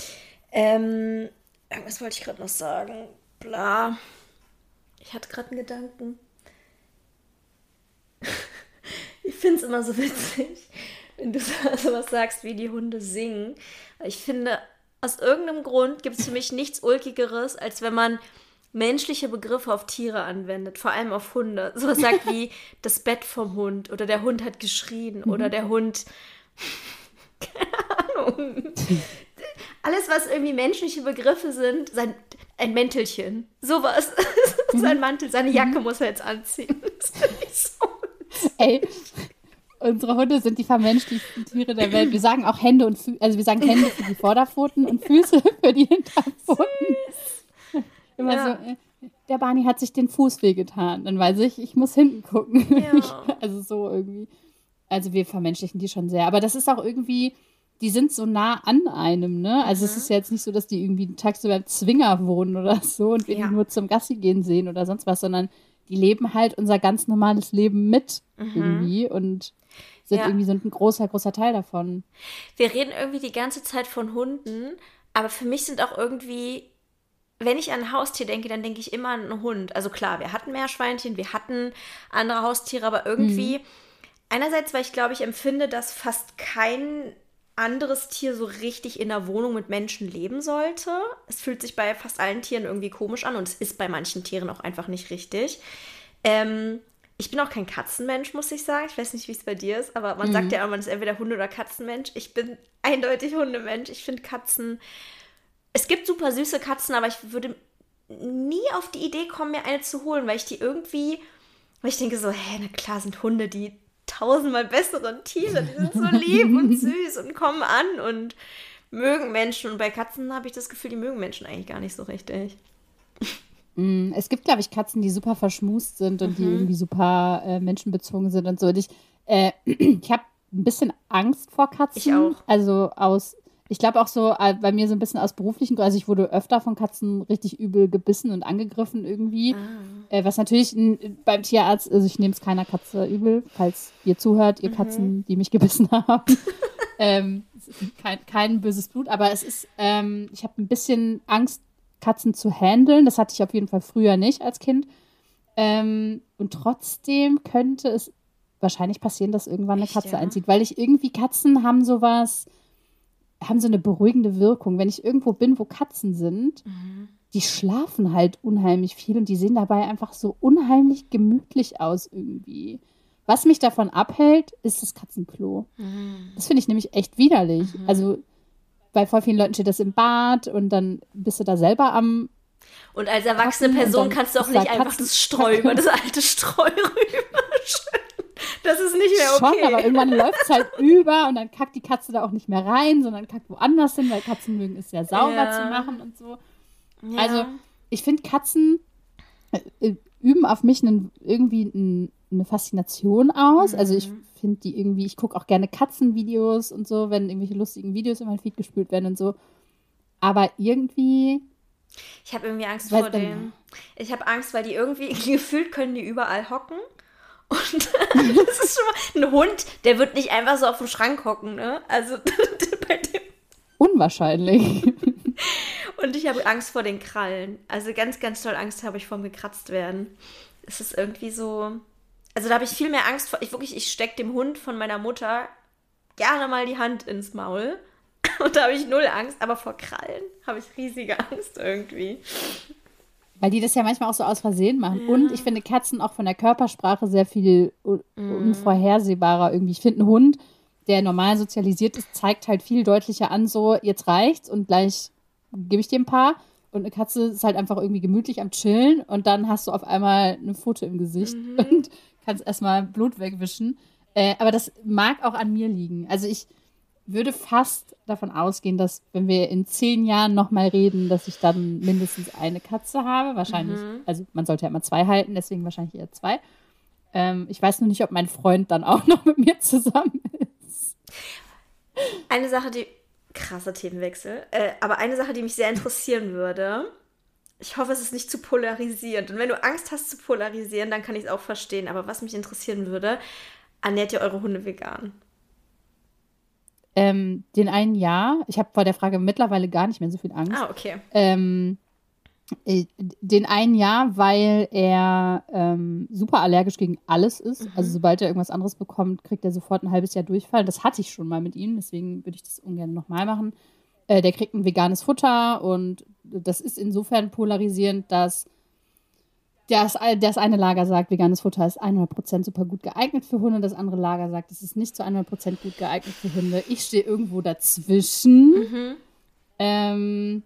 Ähm, irgendwas wollte ich gerade noch sagen. Bla. Ich hatte gerade einen Gedanken. Ich finde es immer so witzig, wenn du sowas sagst, wie die Hunde singen. Ich finde, aus irgendeinem Grund gibt es für mich nichts Ulkigeres, als wenn man menschliche Begriffe auf Tiere anwendet, vor allem auf Hunde. Sowas sagt wie das Bett vom Hund oder der Hund hat geschrien mhm. oder der Hund, keine Ahnung. Alles, was irgendwie menschliche Begriffe sind, sein, ein Mäntelchen, sowas. Mhm. Sein Mantel, seine Jacke mhm. muss er jetzt anziehen. Das finde ich so. Ey, unsere Hunde sind die vermenschlichsten Tiere der Welt. Wir sagen auch Hände und Füße, also wir sagen Hände für die Vorderpfoten und Füße für die Hinterpfoten. Immer ja. so, der Barney hat sich den Fuß wehgetan. Dann weiß ich, ich muss hinten gucken. Ja. Also so irgendwie. Also wir vermenschlichen die schon sehr. Aber das ist auch irgendwie, die sind so nah an einem, ne? Also mhm. es ist ja jetzt nicht so, dass die irgendwie tagsüber im Zwinger wohnen oder so und wir ja. die nur zum Gassi gehen sehen oder sonst was, sondern die leben halt unser ganz normales Leben mit mhm. irgendwie und sind ja. irgendwie so ein großer, großer Teil davon. Wir reden irgendwie die ganze Zeit von Hunden, aber für mich sind auch irgendwie, wenn ich an ein Haustier denke, dann denke ich immer an einen Hund. Also klar, wir hatten Meerschweinchen, wir hatten andere Haustiere, aber irgendwie, mhm. einerseits, weil ich glaube, ich empfinde, dass fast kein anderes Tier so richtig in der Wohnung mit Menschen leben sollte. Es fühlt sich bei fast allen Tieren irgendwie komisch an und es ist bei manchen Tieren auch einfach nicht richtig. Ähm, ich bin auch kein Katzenmensch, muss ich sagen. Ich weiß nicht, wie es bei dir ist, aber man mhm. sagt ja immer, man ist entweder Hunde- oder Katzenmensch. Ich bin eindeutig Hundemensch. Ich finde Katzen, es gibt super süße Katzen, aber ich würde nie auf die Idee kommen, mir eine zu holen, weil ich die irgendwie, weil ich denke so, hä, na klar sind Hunde die tausendmal besseren Tiere, die sind so lieb und süß und kommen an und mögen Menschen. Und bei Katzen habe ich das Gefühl, die mögen Menschen eigentlich gar nicht so richtig. Es gibt, glaube ich, Katzen, die super verschmust sind und mhm. die irgendwie super äh, menschenbezogen sind und so. Und ich äh, ich habe ein bisschen Angst vor Katzen. Ich auch. Also aus, ich glaube auch so, äh, bei mir so ein bisschen aus beruflichen Gründen, also ich wurde öfter von Katzen richtig übel gebissen und angegriffen irgendwie. Ah. Äh, was natürlich n, beim Tierarzt, also ich nehme es keiner Katze übel, falls ihr zuhört, ihr mhm. Katzen, die mich gebissen haben. ähm, kein, kein böses Blut, aber es ist, ähm, ich habe ein bisschen Angst, Katzen zu handeln. Das hatte ich auf jeden Fall früher nicht als Kind. Ähm, und trotzdem könnte es wahrscheinlich passieren, dass irgendwann eine Echt, Katze ja? einzieht, weil ich irgendwie, Katzen haben sowas, haben so eine beruhigende Wirkung. Wenn ich irgendwo bin, wo Katzen sind, mhm. die schlafen halt unheimlich viel und die sehen dabei einfach so unheimlich gemütlich aus irgendwie. Was mich davon abhält, ist das Katzenklo. Mhm. Das finde ich nämlich echt widerlich. Mhm. Also bei voll vielen Leuten steht das im Bad und dann bist du da selber am Und als erwachsene Person kannst du auch nicht einfach Katzen das Streu über das alte Streu rüberschütten. Das ist nicht mehr okay. Schon, aber irgendwann läuft es halt über und dann kackt die Katze da auch nicht mehr rein, sondern kackt woanders hin, weil Katzen mögen es sehr sauber ja. zu machen und so. Ja. Also ich finde, Katzen äh, üben auf mich einen, irgendwie einen, eine Faszination aus. Mhm. Also ich finde die irgendwie, ich gucke auch gerne Katzenvideos und so, wenn irgendwelche lustigen Videos in mein Feed gespült werden und so. Aber irgendwie... Ich habe irgendwie Angst vor denen. Ich habe Angst, weil die irgendwie, gefühlt können die überall hocken. Und das ist schon mal ein Hund, der wird nicht einfach so auf dem Schrank hocken, ne? Also bei dem. Unwahrscheinlich. Und ich habe Angst vor den Krallen. Also ganz, ganz toll Angst habe ich vor dem gekratzt werden. Es ist irgendwie so. Also da habe ich viel mehr Angst vor. Ich wirklich, ich stecke dem Hund von meiner Mutter gerne mal die Hand ins Maul. Und da habe ich null Angst, aber vor Krallen habe ich riesige Angst irgendwie. Weil die das ja manchmal auch so aus Versehen machen. Ja. Und ich finde Katzen auch von der Körpersprache sehr viel un- mm. unvorhersehbarer irgendwie. Ich finde, ein Hund, der normal sozialisiert ist, zeigt halt viel deutlicher an, so, jetzt reicht's und gleich gebe ich dir ein paar. Und eine Katze ist halt einfach irgendwie gemütlich am Chillen und dann hast du auf einmal eine Pfote im Gesicht mhm. und kannst erstmal Blut wegwischen. Äh, aber das mag auch an mir liegen. Also ich würde fast davon ausgehen, dass, wenn wir in zehn Jahren nochmal reden, dass ich dann mindestens eine Katze habe. Wahrscheinlich, mhm. also man sollte ja immer zwei halten, deswegen wahrscheinlich eher zwei. Ähm, ich weiß nur nicht, ob mein Freund dann auch noch mit mir zusammen ist. Eine Sache, die, krasser Themenwechsel, äh, aber eine Sache, die mich sehr interessieren würde, ich hoffe, es ist nicht zu polarisierend. Und wenn du Angst hast zu polarisieren, dann kann ich es auch verstehen. Aber was mich interessieren würde, ernährt ihr eure Hunde vegan? Ähm, den einen ja. Ich habe vor der Frage mittlerweile gar nicht mehr so viel Angst. Ah, okay. Ähm, äh, den einen ja, weil er ähm, super allergisch gegen alles ist. Mhm. Also sobald er irgendwas anderes bekommt, kriegt er sofort ein halbes Jahr Durchfall. Das hatte ich schon mal mit ihm, deswegen würde ich das ungern nochmal machen. Äh, der kriegt ein veganes Futter und das ist insofern polarisierend, dass Das, das eine Lager sagt, veganes Futter ist hundert Prozent super gut geeignet für Hunde. Das andere Lager sagt, es ist nicht zu hundert Prozent gut geeignet für Hunde. Ich stehe irgendwo dazwischen. Mhm. Ähm,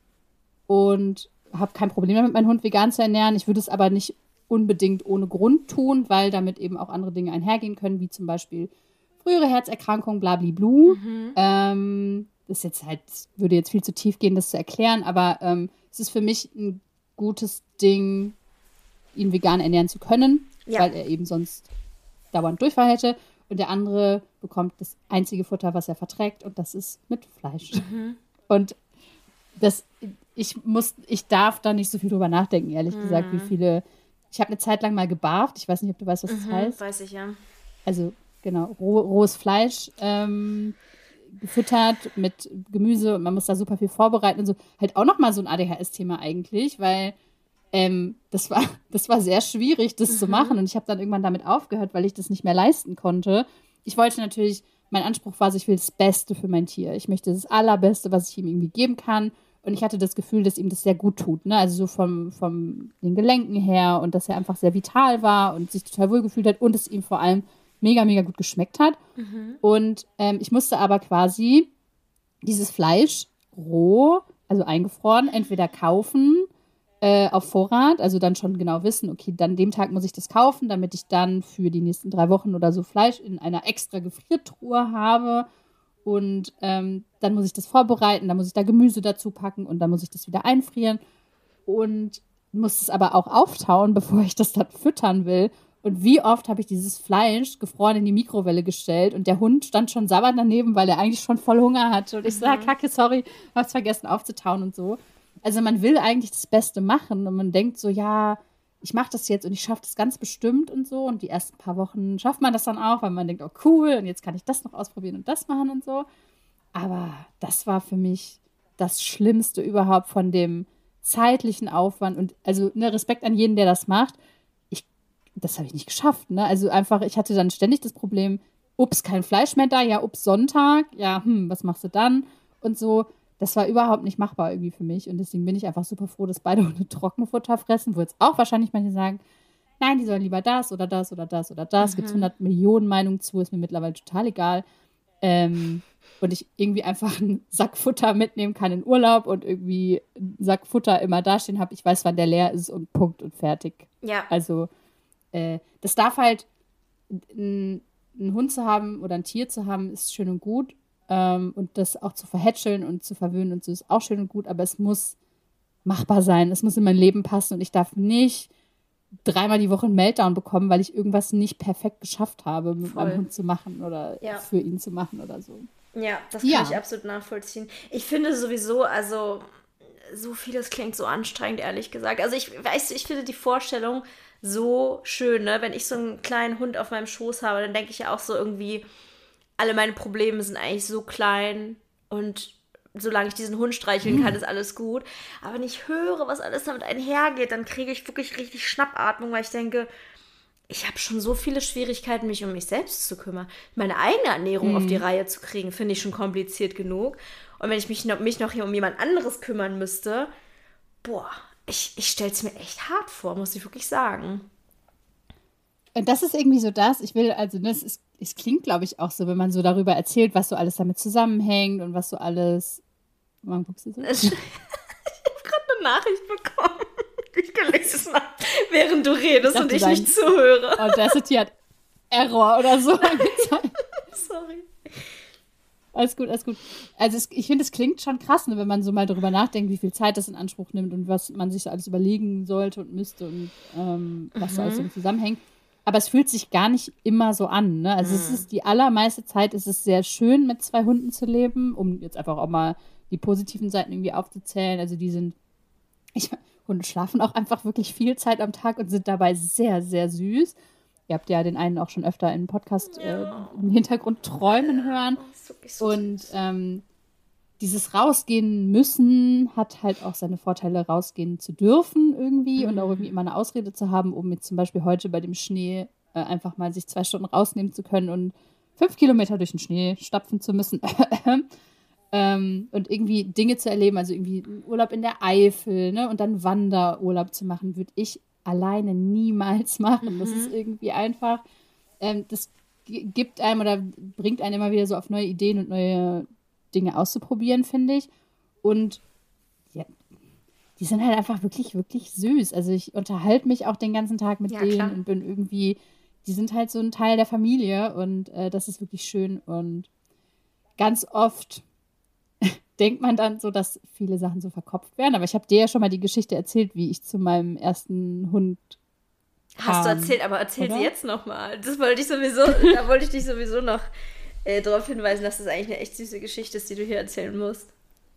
und habe kein Problem damit, meinen Hund vegan zu ernähren. Ich würde es aber nicht unbedingt ohne Grund tun, weil damit eben auch andere Dinge einhergehen können, wie zum Beispiel frühere Herzerkrankungen, blabliblu. Mhm. Ähm, das ist jetzt halt, würde jetzt viel zu tief gehen, das zu erklären, aber ähm, es ist für mich ein gutes Ding, ihn vegan ernähren zu können, ja. weil er eben sonst dauernd Durchfall hätte. Und der andere bekommt das einzige Futter, was er verträgt, und das ist mit Fleisch. Mhm. Und das, ich muss, ich darf da nicht so viel drüber nachdenken, ehrlich mhm. gesagt, wie viele. Ich habe eine Zeit lang mal gebarft. Ich weiß nicht, ob du weißt, was das mhm, heißt. Weiß ich, ja. Also, genau, roh, rohes Fleisch ähm, gefüttert mit Gemüse, und man muss da super viel vorbereiten und so. Halt auch nochmal so ein A D H S-Thema eigentlich, weil Ähm, das war, das war sehr schwierig, das mhm. zu machen. Und ich habe dann irgendwann damit aufgehört, weil ich das nicht mehr leisten konnte. Ich wollte natürlich, mein Anspruch war, ich will das Beste für mein Tier. Ich möchte das Allerbeste, was ich ihm irgendwie geben kann. Und ich hatte das Gefühl, dass ihm das sehr gut tut. Ne? Also so vom, vom den Gelenken her, und dass er einfach sehr vital war und sich total wohl gefühlt hat und es ihm vor allem mega, mega gut geschmeckt hat. Mhm. Und ähm, ich musste aber quasi dieses Fleisch roh, also eingefroren, entweder kaufen, Äh, auf Vorrat, also dann schon genau wissen, okay, dann dem Tag muss ich das kaufen, damit ich dann für die nächsten drei Wochen oder so Fleisch in einer extra Gefriertruhe habe, und ähm, dann muss ich das vorbereiten, dann muss ich da Gemüse dazu packen und dann muss ich das wieder einfrieren und muss es aber auch auftauen, bevor ich das dann füttern will. Und wie oft habe ich dieses Fleisch gefroren in die Mikrowelle gestellt und der Hund stand schon sabbernd daneben, weil er eigentlich schon voll Hunger hatte, und ich mhm. sage, Kacke, sorry, hab's vergessen aufzutauen und so. Also man will eigentlich das Beste machen und man denkt so, ja, ich mache das jetzt und ich schaffe das ganz bestimmt und so. Und die ersten paar Wochen schafft man das dann auch, weil man denkt, oh cool, und jetzt kann ich das noch ausprobieren und das machen und so. Aber das war für mich das Schlimmste überhaupt von dem zeitlichen Aufwand. Und also ne, Respekt an jeden, der das macht. Ich, das habe ich nicht geschafft. Ne? Also einfach, ich hatte dann ständig das Problem, ups, kein Fleisch mehr da, ja, ups, Sonntag, ja, hm, was machst du dann? Und so. Das war überhaupt nicht machbar irgendwie für mich. Und deswegen bin ich einfach super froh, dass beide Hunde Trockenfutter fressen, wo jetzt auch wahrscheinlich manche sagen, nein, die sollen lieber das oder das oder das oder das. Mhm. Gibt es hundert Millionen Meinungen zu, ist mir mittlerweile total egal. Ähm, und ich irgendwie einfach einen Sack Futter mitnehmen kann in Urlaub und irgendwie einen Sack Futter immer dastehen habe. Ich weiß, wann der leer ist und Punkt und fertig. Ja. Also äh, das darf halt, ein, einen Hund zu haben oder ein Tier zu haben, ist schön und gut. Ähm, und das auch zu verhätscheln und zu verwöhnen und so ist auch schön und gut. Aber es muss machbar sein. Es muss in mein Leben passen und ich darf nicht dreimal die Woche einen Meltdown bekommen, weil ich irgendwas nicht perfekt geschafft habe, mit Voll. meinem Hund zu machen oder Ja. für ihn zu machen oder so. Ja, das kann Ja. ich absolut nachvollziehen. Ich finde sowieso, also so vieles klingt so anstrengend, ehrlich gesagt. Also ich weiß, ich finde die Vorstellung so schön, ne? Wenn ich so einen kleinen Hund auf meinem Schoß habe, dann denke ich ja auch so irgendwie, alle meine Probleme sind eigentlich so klein und solange ich diesen Hund streicheln kann, ist alles gut. Aber wenn ich höre, was alles damit einhergeht, dann kriege ich wirklich richtig Schnappatmung, weil ich denke, ich habe schon so viele Schwierigkeiten, mich um mich selbst zu kümmern. Meine eigene Ernährung mhm. auf die Reihe zu kriegen, finde ich schon kompliziert genug. Und wenn ich mich noch, mich noch hier um jemand anderes kümmern müsste, boah, ich, ich stelle es mir echt hart vor, muss ich wirklich sagen. Und das ist irgendwie so das, ich will, also das ist, es klingt, glaube ich, auch so, wenn man so darüber erzählt, was so alles damit zusammenhängt und was so alles. Wann guckst du so? Ich habe gerade eine Nachricht bekommen, die ich gelesen habe, während du redest ich und ich nicht zuhöre. Audacity hat Error oder so. Sorry. Alles gut, alles gut. Also es, ich finde, es klingt schon krass, ne, wenn man so mal darüber nachdenkt, wie viel Zeit das in Anspruch nimmt und was man sich so alles überlegen sollte und müsste und ähm, was mhm. so alles so zusammenhängt. Aber es fühlt sich gar nicht immer so an. Ne? Also mhm. es ist die allermeiste Zeit ist es sehr schön, mit zwei Hunden zu leben, um jetzt einfach auch mal die positiven Seiten irgendwie aufzuzählen. Also die sind, ich, Hunde schlafen auch einfach wirklich viel Zeit am Tag und sind dabei sehr, sehr süß. Ihr habt ja den einen auch schon öfter im Podcast ja. äh, im Hintergrund träumen hören. So und ähm, dieses Rausgehen müssen hat halt auch seine Vorteile, rausgehen zu dürfen irgendwie mhm. und auch irgendwie immer eine Ausrede zu haben, um jetzt zum Beispiel heute bei dem Schnee äh, einfach mal sich zwei Stunden rausnehmen zu können und fünf Kilometer durch den Schnee stapfen zu müssen. ähm, und irgendwie Dinge zu erleben, also irgendwie Urlaub in der Eifel, ne, und dann Wanderurlaub zu machen, würde ich alleine niemals machen. Mhm. Das ist irgendwie einfach, ähm, das g- gibt einem oder bringt einen immer wieder so auf neue Ideen und neue Dinge auszuprobieren, finde ich. Und ja, die sind halt einfach wirklich, wirklich süß. Also ich unterhalte mich auch den ganzen Tag mit ja, denen klar. und bin irgendwie, die sind halt so ein Teil der Familie und äh, das ist wirklich schön. Und ganz oft denkt man dann so, dass viele Sachen so verkopft werden. Aber ich habe dir ja schon mal die Geschichte erzählt, wie ich zu meinem ersten Hund kam. Hast du erzählt, aber erzähl oder? sie jetzt nochmal. Das wollte ich sowieso, da wollte ich dich sowieso noch äh, darauf hinweisen, dass das eigentlich eine echt süße Geschichte ist, die du hier erzählen musst.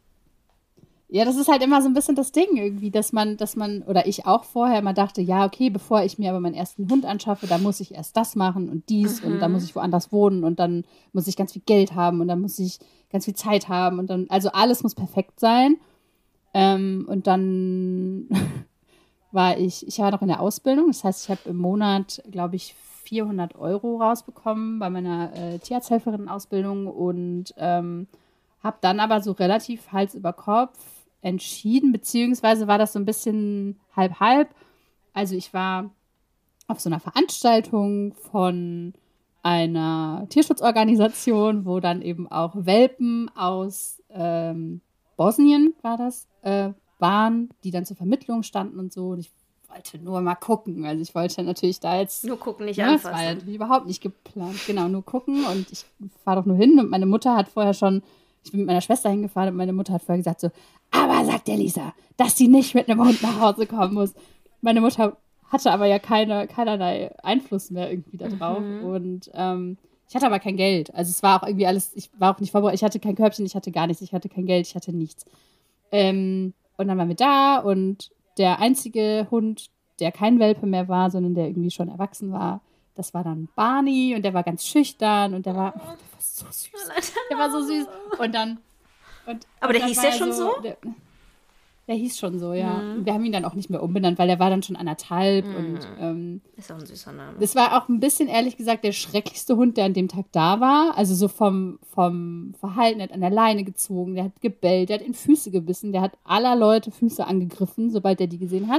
Ja, das ist halt immer so ein bisschen das Ding irgendwie, dass man, dass man, oder ich auch vorher immer dachte, ja, okay, bevor ich mir aber meinen ersten Hund anschaffe, da muss ich erst das machen und dies mhm. und dann muss ich woanders wohnen und dann muss ich ganz viel Geld haben und dann muss ich ganz viel Zeit haben und dann, also alles muss perfekt sein. Ähm, und dann war ich, ich war noch in der Ausbildung, das heißt, ich habe im Monat, glaube ich, vierhundert Euro rausbekommen bei meiner äh, Tierarzthelferin-Ausbildung und ähm, habe dann aber so relativ Hals über Kopf entschieden, beziehungsweise war das so ein bisschen halb-halb. Also ich war auf so einer Veranstaltung von einer Tierschutzorganisation, wo dann eben auch Welpen aus ähm, Bosnien, war das, äh, waren, die dann zur Vermittlung standen und so. Und ich wollte nur mal gucken. Also ich wollte natürlich da jetzt... Nur gucken, nicht ne, anfassen. Das war ja natürlich überhaupt nicht geplant. Genau, nur gucken. Und ich fahre doch nur hin. Und meine Mutter hat vorher schon... Ich bin mit meiner Schwester hingefahren und meine Mutter hat vorher gesagt so, aber sagt der Lisa, dass sie nicht mit einem Hund nach Hause kommen muss. Meine Mutter hatte aber ja keine, keinerlei Einfluss mehr irgendwie da drauf. Mhm. Und ähm, ich hatte aber kein Geld. Also es war auch irgendwie alles, ich war auch nicht vorbereitet. Ich hatte kein Körbchen, ich hatte gar nichts, ich hatte kein Geld, ich hatte nichts. Ähm, und dann waren wir da und der einzige Hund, der kein Welpe mehr war, sondern der irgendwie schon erwachsen war, das war dann Barney und der war ganz schüchtern und der war, oh, der war so süß. Der war so süß. Und dann. Und, Aber und der dann hieß ja schon so? Der, der hieß schon so, ja. Mhm. Wir haben ihn dann auch nicht mehr umbenannt, weil der war dann schon anderthalb. Mhm. Und, ähm, ist auch ein süßer Name. Das war auch ein bisschen, ehrlich gesagt, der schrecklichste Hund, der an dem Tag da war. Also so vom, vom Verhalten, der hat an der Leine gezogen, der hat gebellt, der hat in Füße gebissen, der hat aller Leute Füße angegriffen, sobald er die gesehen hat.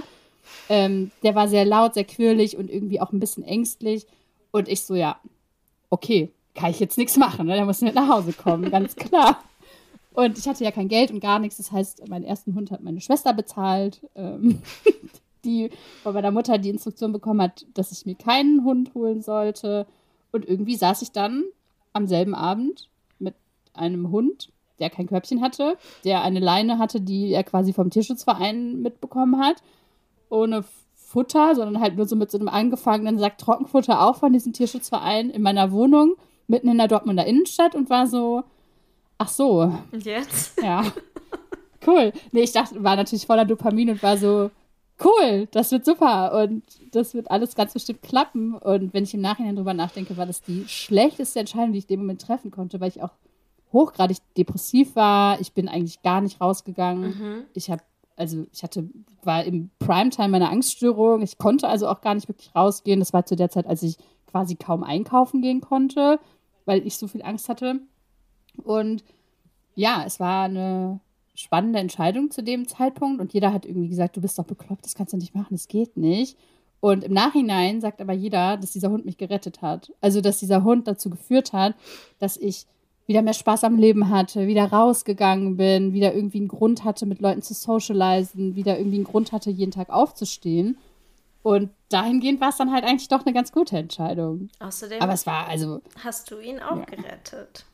Ähm, der war sehr laut, sehr quirlig und irgendwie auch ein bisschen ängstlich. Und ich so, ja, okay, kann ich jetzt nichts machen, ne? Der muss mit nach Hause kommen, ganz klar. Und ich hatte ja kein Geld und gar nichts. Das heißt, meinen ersten Hund hat meine Schwester bezahlt, ähm, die von meiner Mutter die Instruktion bekommen hat, dass ich mir keinen Hund holen sollte. Und irgendwie saß ich dann am selben Abend mit einem Hund, der kein Körbchen hatte, der eine Leine hatte, die er quasi vom Tierschutzverein mitbekommen hat, ohne Futter, sondern halt nur so mit so einem angefangenen Sack Trockenfutter auch von diesem Tierschutzverein in meiner Wohnung, mitten in der Dortmunder Innenstadt und war so, ach so. Und jetzt? Ja. Cool. Nee, ich dachte, war natürlich voller Dopamin und war so, cool, das wird super und das wird alles ganz bestimmt klappen. Und wenn ich im Nachhinein drüber nachdenke, war das die schlechteste Entscheidung, die ich in dem Moment treffen konnte, weil ich auch hochgradig depressiv war. Ich bin eigentlich gar nicht rausgegangen. Mhm. Ich habe, also ich hatte, war im Primetime meiner Angststörung. Ich konnte also auch gar nicht wirklich rausgehen. Das war zu der Zeit, als ich quasi kaum einkaufen gehen konnte, weil ich so viel Angst hatte. Und ja, es war eine spannende Entscheidung zu dem Zeitpunkt und jeder hat irgendwie gesagt, du bist doch bekloppt, das kannst du nicht machen, das geht nicht. Und im Nachhinein sagt aber jeder, dass dieser Hund mich gerettet hat. Also, dass dieser Hund dazu geführt hat, dass ich wieder mehr Spaß am Leben hatte, wieder rausgegangen bin, wieder irgendwie einen Grund hatte, mit Leuten zu socialisen, wieder irgendwie einen Grund hatte, jeden Tag aufzustehen. Und dahingehend war es dann halt eigentlich doch eine ganz gute Entscheidung. Außerdem aber es war also hast du ihn auch ja. gerettet.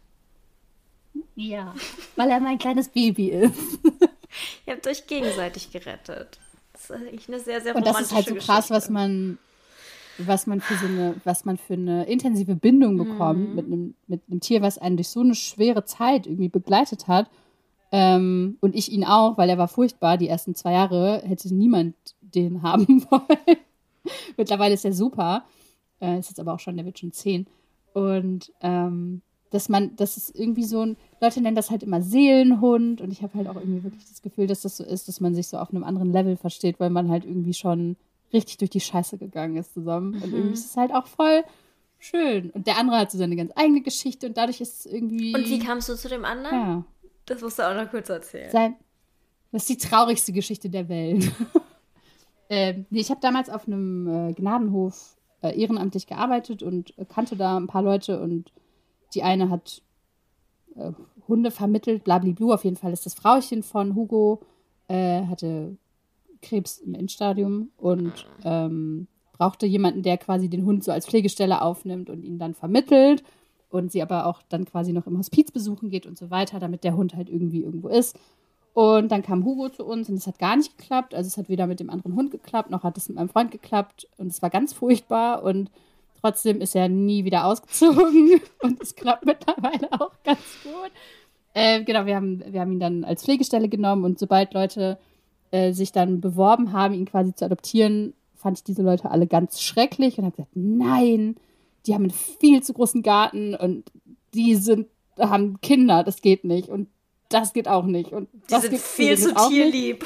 Ja, weil er mein kleines Baby ist. Ihr habt euch gegenseitig gerettet. Das ist eigentlich eine sehr, sehr und romantische das ist halt so Geschichte. krass, was man, was man für so eine, was man für eine intensive Bindung bekommt Mhm. mit einem, mit einem Tier, was einen durch so eine schwere Zeit irgendwie begleitet hat. Ähm, und ich ihn auch, weil er war furchtbar. Die ersten zwei Jahre hätte niemand den haben wollen. Mittlerweile ist er super. Äh, ist jetzt aber auch schon, der wird schon zehn. Und ähm, dass man, das ist irgendwie so ein, Leute nennen das halt immer Seelenhund und ich habe halt auch irgendwie wirklich das Gefühl, dass das so ist, dass man sich so auf einem anderen Level versteht, weil man halt irgendwie schon richtig durch die Scheiße gegangen ist zusammen. Mhm. Und irgendwie ist es halt auch voll schön. Und der andere hat so seine ganz eigene Geschichte und dadurch ist es irgendwie... Und wie kamst du zu dem anderen? Ja. Das musst du auch noch kurz erzählen. Sein, das ist die traurigste Geschichte der Welt. ähm, nee, ich habe damals auf einem äh, Gnadenhof äh, ehrenamtlich gearbeitet und äh, kannte da ein paar Leute und die eine hat äh, Hunde vermittelt, blablablu. Auf jeden Fall ist das Frauchen von Hugo, äh, hatte Krebs im Endstadium und ähm, brauchte jemanden, der quasi den Hund so als Pflegestelle aufnimmt und ihn dann vermittelt und sie aber auch dann quasi noch im Hospiz besuchen geht und so weiter, damit der Hund halt irgendwie irgendwo ist. Und dann kam Hugo zu uns und es hat gar nicht geklappt. Also es hat weder mit dem anderen Hund geklappt, noch hat es mit meinem Freund geklappt und es war ganz furchtbar und trotzdem ist er nie wieder ausgezogen und es klappt mittlerweile auch ganz gut. Äh, genau, wir haben, wir haben ihn dann als Pflegestelle genommen und sobald Leute äh, sich dann beworben haben, ihn quasi zu adoptieren, fand ich diese Leute alle ganz schrecklich und habe gesagt, nein, die haben einen viel zu großen Garten und die sind, haben Kinder, das geht nicht und das geht auch nicht. Und die das sind geht viel zu tierlieb.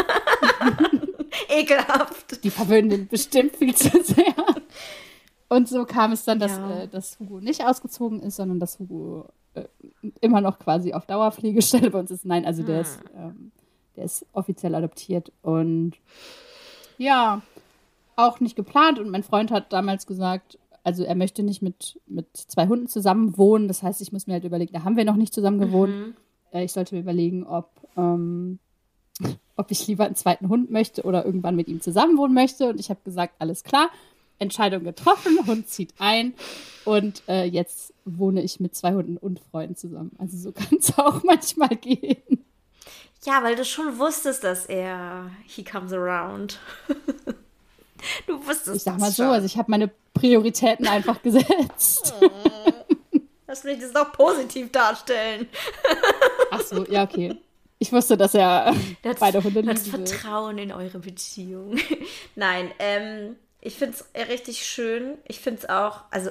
Ekelhaft. Die verwöhnen den bestimmt viel zu sehr. Und so kam es dann, dass, Ja. äh, dass Hugo nicht ausgezogen ist, sondern dass Hugo äh, immer noch quasi auf Dauerpflegestelle bei uns ist. Nein, also der, Hm. ist, ähm, der ist offiziell adoptiert. Und ja, auch nicht geplant. Und mein Freund hat damals gesagt, also er möchte nicht mit, mit zwei Hunden zusammen wohnen. Das heißt, ich muss mir halt überlegen, da haben wir noch nicht zusammen gewohnt. Mhm. Äh, ich sollte mir überlegen, ob, ähm, ob ich lieber einen zweiten Hund möchte oder irgendwann mit ihm zusammen wohnen möchte. Und ich habe gesagt, alles klar. Entscheidung getroffen, Hund zieht ein und äh, jetzt wohne ich mit zwei Hunden und Freunden zusammen. Also so kann es auch manchmal gehen. Ja, weil du schon wusstest, dass er he comes around. Du wusstest Ich sag mal das so, schon. also ich habe meine Prioritäten einfach gesetzt. Lass mich das doch positiv darstellen. Ach so, ja, okay. Ich wusste, dass er Das, beide Hunde das lieben will. Vertrauen in eure Beziehung. Nein, ähm, ich finde es richtig schön. Ich finde es auch, also,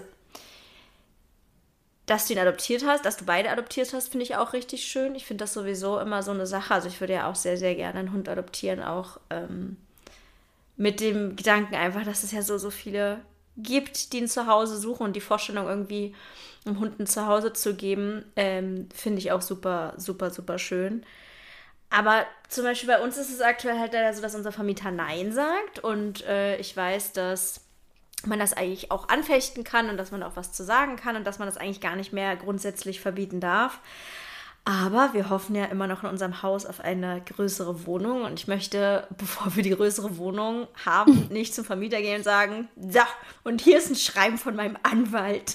dass du ihn adoptiert hast, dass du beide adoptiert hast, finde ich auch richtig schön. Ich finde das sowieso immer so eine Sache. Also ich würde ja auch sehr, sehr gerne einen Hund adoptieren, auch ähm, mit dem Gedanken einfach, dass es ja so, so viele gibt, die ein Zuhause suchen und die Vorstellung irgendwie, einem Hund ein Zuhause zu geben, ähm, finde ich auch super, super, super schön. Aber zum Beispiel bei uns ist es aktuell halt leider so, dass unser Vermieter Nein sagt. Und äh, ich weiß, dass man das eigentlich auch anfechten kann und dass man auch was zu sagen kann und dass man das eigentlich gar nicht mehr grundsätzlich verbieten darf. Aber wir hoffen ja immer noch in unserem Haus auf eine größere Wohnung. Und ich möchte, bevor wir die größere Wohnung haben, nicht zum Vermieter gehen und sagen, so, und hier ist ein Schreiben von meinem Anwalt.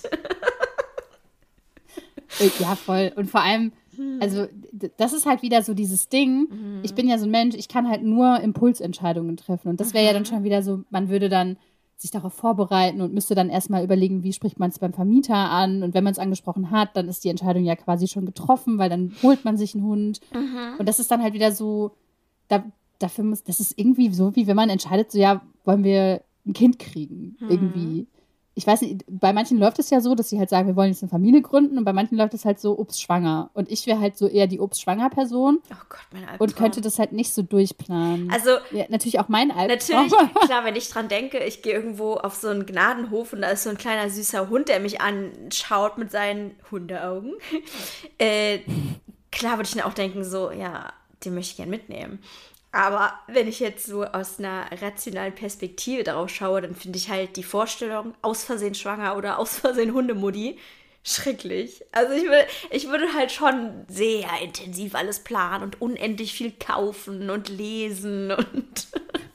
Ja, voll. Und vor allem, also das ist halt wieder so dieses Ding, mhm. ich bin ja so ein Mensch, ich kann halt nur Impulsentscheidungen treffen. Und das wäre mhm. ja dann schon wieder so, man würde dann sich darauf vorbereiten und müsste dann erstmal überlegen, wie spricht man es beim Vermieter an. Und wenn man es angesprochen hat, dann ist die Entscheidung ja quasi schon getroffen, weil dann holt man sich einen Hund. Mhm. Und das ist dann halt wieder so, da, dafür muss, das ist irgendwie so, wie wenn man entscheidet, so ja, wollen wir ein Kind kriegen, mhm. irgendwie. Ich weiß nicht, bei manchen läuft es ja so, dass sie halt sagen, wir wollen jetzt eine Familie gründen und bei manchen läuft es halt so, ups, schwanger. Und ich wäre halt so eher die Ups-Schwanger-Person. Oh Gott, mein Albtraum. Und könnte das halt nicht so durchplanen. Also, ja, natürlich auch mein Albtraum. Natürlich, klar, wenn ich dran denke, ich gehe irgendwo auf so einen Gnadenhof und da ist so ein kleiner süßer Hund, der mich anschaut mit seinen Hundeaugen. äh, klar würde ich dann auch denken, so, ja, den möchte ich gerne mitnehmen. Aber wenn ich jetzt so aus einer rationalen Perspektive darauf schaue, dann finde ich halt die Vorstellung, aus Versehen schwanger oder aus Versehen Hundemuddi, schrecklich. Also ich würde, ich würde halt schon sehr intensiv alles planen und unendlich viel kaufen und lesen und...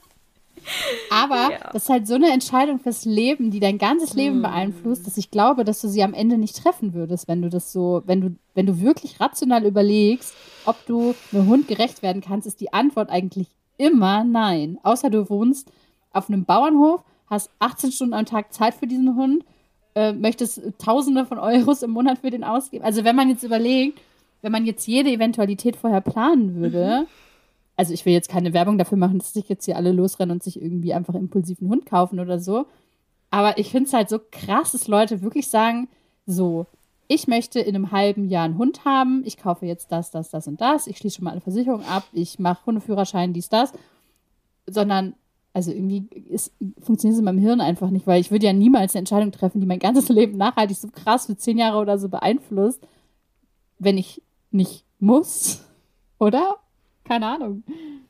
Aber ja. das ist halt so eine Entscheidung fürs Leben, die dein ganzes Leben hm. beeinflusst, dass ich glaube, dass du sie am Ende nicht treffen würdest, wenn du das so, wenn du, wenn du wirklich rational überlegst, ob du einem Hund gerecht werden kannst, ist die Antwort eigentlich immer nein. Außer du wohnst auf einem Bauernhof, hast achtzehn Stunden am Tag Zeit für diesen Hund, äh, möchtest Tausende von Euros im Monat für den ausgeben. Also wenn man jetzt überlegt, wenn man jetzt jede Eventualität vorher planen würde, mhm. also ich will jetzt keine Werbung dafür machen, dass sich jetzt hier alle losrennen und sich irgendwie einfach impulsiv einen Hund kaufen oder so. Aber ich finde es halt so krass, dass Leute wirklich sagen, so, ich möchte in einem halben Jahr einen Hund haben, ich kaufe jetzt das, das, das und das, ich schließe schon mal alle Versicherungen ab, ich mache Hundeführerschein, dies, das. Sondern, also irgendwie ist, funktioniert es in meinem Hirn einfach nicht, weil ich würde ja niemals eine Entscheidung treffen, die mein ganzes Leben nachhaltig so krass für zehn Jahre oder so beeinflusst, wenn ich nicht muss, oder? Keine Ahnung.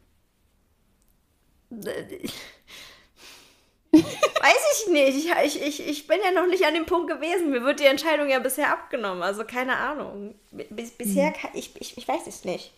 Weiß ich nicht. Ich, ich, ich, ich bin ja noch nicht an dem Punkt gewesen. Mir wird die Entscheidung ja bisher abgenommen. Also keine Ahnung. Bis, bisher kann ich, ich, ich weiß es nicht.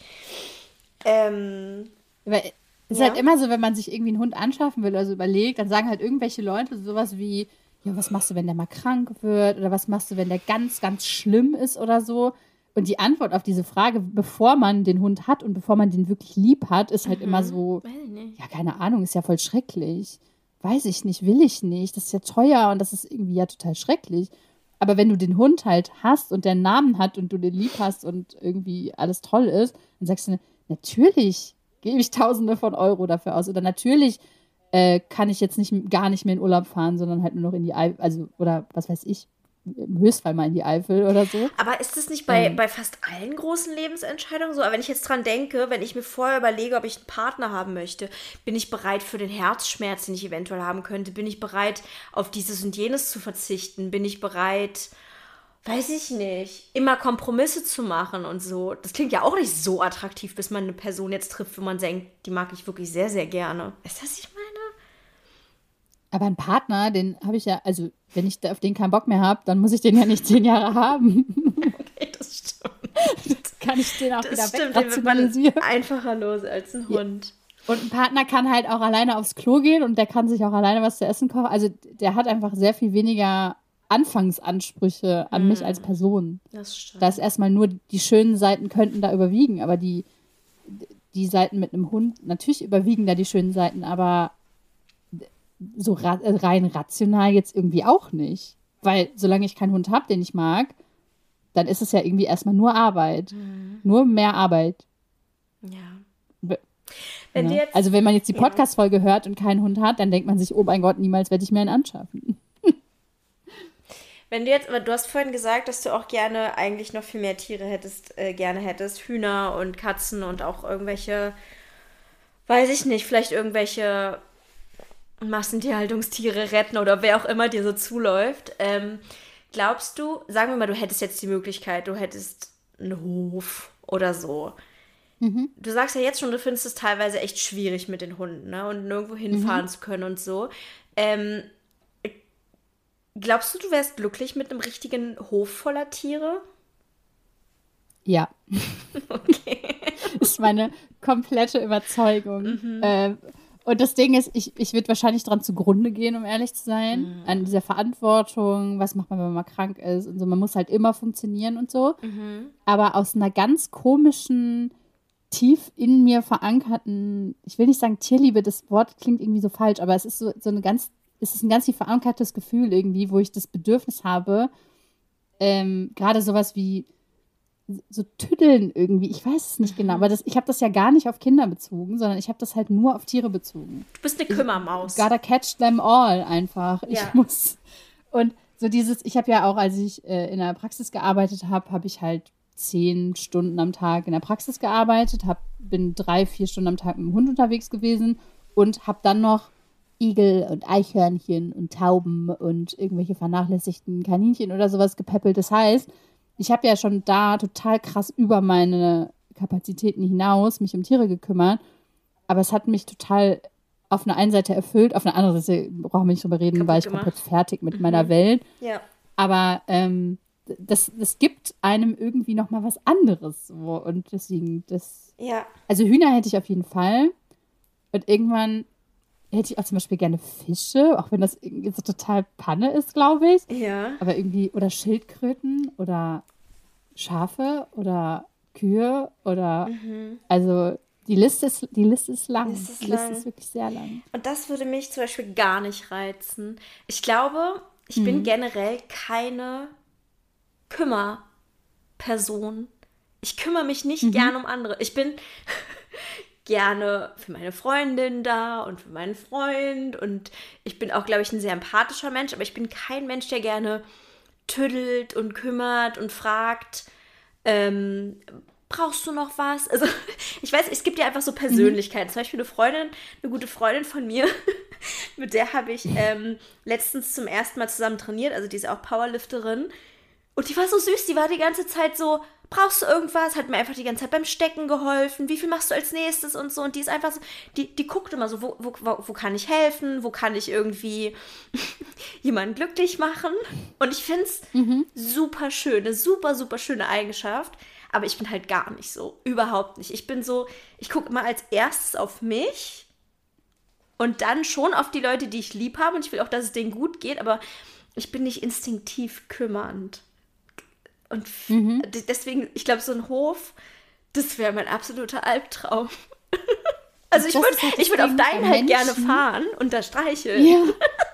Ähm, Weil es ist ja. halt immer so, wenn man sich irgendwie einen Hund anschaffen will oder so überlegt, dann sagen halt irgendwelche Leute sowas wie, ja, was machst du, wenn der mal krank wird? Oder was machst du, wenn der ganz, ganz schlimm ist oder so? Und die Antwort auf diese Frage, bevor man den Hund hat und bevor man den wirklich lieb hat, ist halt mhm. immer so, ja, keine Ahnung, ist ja voll schrecklich. Weiß ich nicht, will ich nicht. Das ist ja teuer und das ist irgendwie ja total schrecklich. Aber wenn du den Hund halt hast und der einen Namen hat und du den lieb hast und irgendwie alles toll ist, dann sagst du, natürlich gebe ich Tausende von Euro dafür aus. Oder natürlich äh, kann ich jetzt nicht gar nicht mehr in Urlaub fahren, sondern halt nur noch in die Eifel, also, oder was weiß ich, im Höchstfall mal in die Eifel oder so. Aber ist das nicht bei, ähm. bei fast allen großen Lebensentscheidungen so? Aber wenn ich jetzt dran denke, wenn ich mir vorher überlege, ob ich einen Partner haben möchte, bin ich bereit für den Herzschmerz, den ich eventuell haben könnte? Bin ich bereit, auf dieses und jenes zu verzichten? Bin ich bereit, weiß ich nicht, immer Kompromisse zu machen und so? Das klingt ja auch nicht so attraktiv, bis man eine Person jetzt trifft, wo man denkt, die mag ich wirklich sehr, sehr gerne. Ist das, was ich meine? Aber einen Partner, den habe ich ja, also wenn ich auf den keinen Bock mehr habe, dann muss ich den ja nicht zehn Jahre haben. Okay, das stimmt. Das kann ich den auch das wieder stimmt, wegrationalisieren. Den wird man einfacher los als ein Hund. Ja. Und ein Partner kann halt auch alleine aufs Klo gehen und der kann sich auch alleine was zu essen kochen. Also der hat einfach sehr viel weniger Anfangsansprüche an hm. mich als Person. Das stimmt. Da ist erstmal nur, die schönen Seiten könnten da überwiegen, aber die, die Seiten mit einem Hund, natürlich überwiegen da die schönen Seiten, aber so ra- rein rational jetzt irgendwie auch nicht. Weil solange ich keinen Hund habe, den ich mag, dann ist es ja irgendwie erstmal nur Arbeit. Mhm. Nur mehr Arbeit. Ja. Wenn ja. Jetzt, also wenn man jetzt die Podcast-Folge ja. hört und keinen Hund hat, dann denkt man sich, oh mein Gott, niemals werde ich mir einen anschaffen. Wenn du jetzt, aber du hast vorhin gesagt, dass du auch gerne eigentlich noch viel mehr Tiere hättest, äh, gerne hättest. Hühner und Katzen und auch irgendwelche, weiß ich nicht, vielleicht irgendwelche Massentierhaltungstiere retten oder wer auch immer dir so zuläuft. Ähm, glaubst du, sagen wir mal, du hättest jetzt die Möglichkeit, du hättest einen Hof oder so. Mhm. Du sagst ja jetzt schon, du findest es teilweise echt schwierig mit den Hunden, ne? Und nirgendwo hinfahren Mhm. zu können und so. Ähm, glaubst du, du wärst glücklich mit einem richtigen Hof voller Tiere? Ja, Okay. ist meine komplette Überzeugung. Mhm. Ähm, und das Ding ist, ich, ich würde wahrscheinlich dran zugrunde gehen, um ehrlich zu sein. An dieser Verantwortung, was macht man, wenn man mal krank ist und so. Man muss halt immer funktionieren und so. Mhm. Aber aus einer ganz komischen, tief in mir verankerten, ich will nicht sagen Tierliebe, das Wort klingt irgendwie so falsch, aber es ist so, so eine ganz, es ist ein ganz tief verankertes Gefühl irgendwie, wo ich das Bedürfnis habe, ähm, gerade sowas wie so Tüddeln irgendwie, ich weiß es nicht genau, aber das, ich habe das ja gar nicht auf Kinder bezogen, sondern ich habe das halt nur auf Tiere bezogen. Du bist eine Kümmermaus. Gotta catch them all einfach. Ich Ja. muss. Und so dieses, ich habe ja auch, als ich äh, in der Praxis gearbeitet habe, habe ich halt zehn Stunden am Tag in der Praxis gearbeitet, hab, bin drei, vier Stunden am Tag mit dem Hund unterwegs gewesen und habe dann noch Igel und Eichhörnchen und Tauben und irgendwelche vernachlässigten Kaninchen oder sowas gepäppelt. Das heißt, ich habe ja schon da total krass über meine Kapazitäten hinaus mich um Tiere gekümmert, aber es hat mich total auf einer einen Seite erfüllt, auf einer anderen Seite, brauchen wir nicht drüber reden, Kaputt war ich gemacht. komplett fertig mit meiner Welt. Ja. Aber ähm, das, das gibt einem irgendwie noch mal was anderes. So. Und deswegen, das. Ja. Also Hühner hätte ich auf jeden Fall. Und irgendwann hätte ich auch zum Beispiel gerne Fische, auch wenn das irgendwie so total Panne ist, glaube ich. Ja. Aber irgendwie, oder Schildkröten oder Schafe oder Kühe oder, Mhm. also die Liste ist, die Liste ist lang. Liste ist die Liste lang. ist wirklich sehr lang. Und das würde mich zum Beispiel gar nicht reizen. Ich glaube, ich bin generell keine Kümmerperson. Ich kümmere mich nicht gern um andere. Ich bin gerne für meine Freundin da und für meinen Freund. Und ich bin auch, glaube ich, ein sehr empathischer Mensch. Aber ich bin kein Mensch, der gerne tüdelt und kümmert und fragt, ähm, brauchst du noch was? Also, ich weiß, es gibt ja einfach so Persönlichkeiten. Zum Beispiel eine Freundin, eine gute Freundin von mir, mit der habe ich ähm, letztens zum ersten Mal zusammen trainiert. Also, die ist auch Powerlifterin. Und die war so süß, die war die ganze Zeit so, brauchst du irgendwas? Hat mir einfach die ganze Zeit beim Stecken geholfen. Wie viel machst du als nächstes und so? Und die ist einfach so, die, die guckt immer so, wo, wo, wo kann ich helfen? Wo kann ich irgendwie jemanden glücklich machen? Und ich finde es Mhm. super schön, eine super, super schöne Eigenschaft. Aber ich bin halt gar nicht so, überhaupt nicht. Ich bin so, ich gucke immer als erstes auf mich und dann schon auf die Leute, die ich lieb habe. Und ich will auch, dass es denen gut geht, aber ich bin nicht instinktiv kümmernd. Und f- Mhm. d- deswegen, ich glaube, so ein Hof, das wäre mein absoluter Albtraum. Also ich Das würde ist halt das ich würd auf Ding deinen bei halt gerne Menschen. fahren und da streicheln. Ja.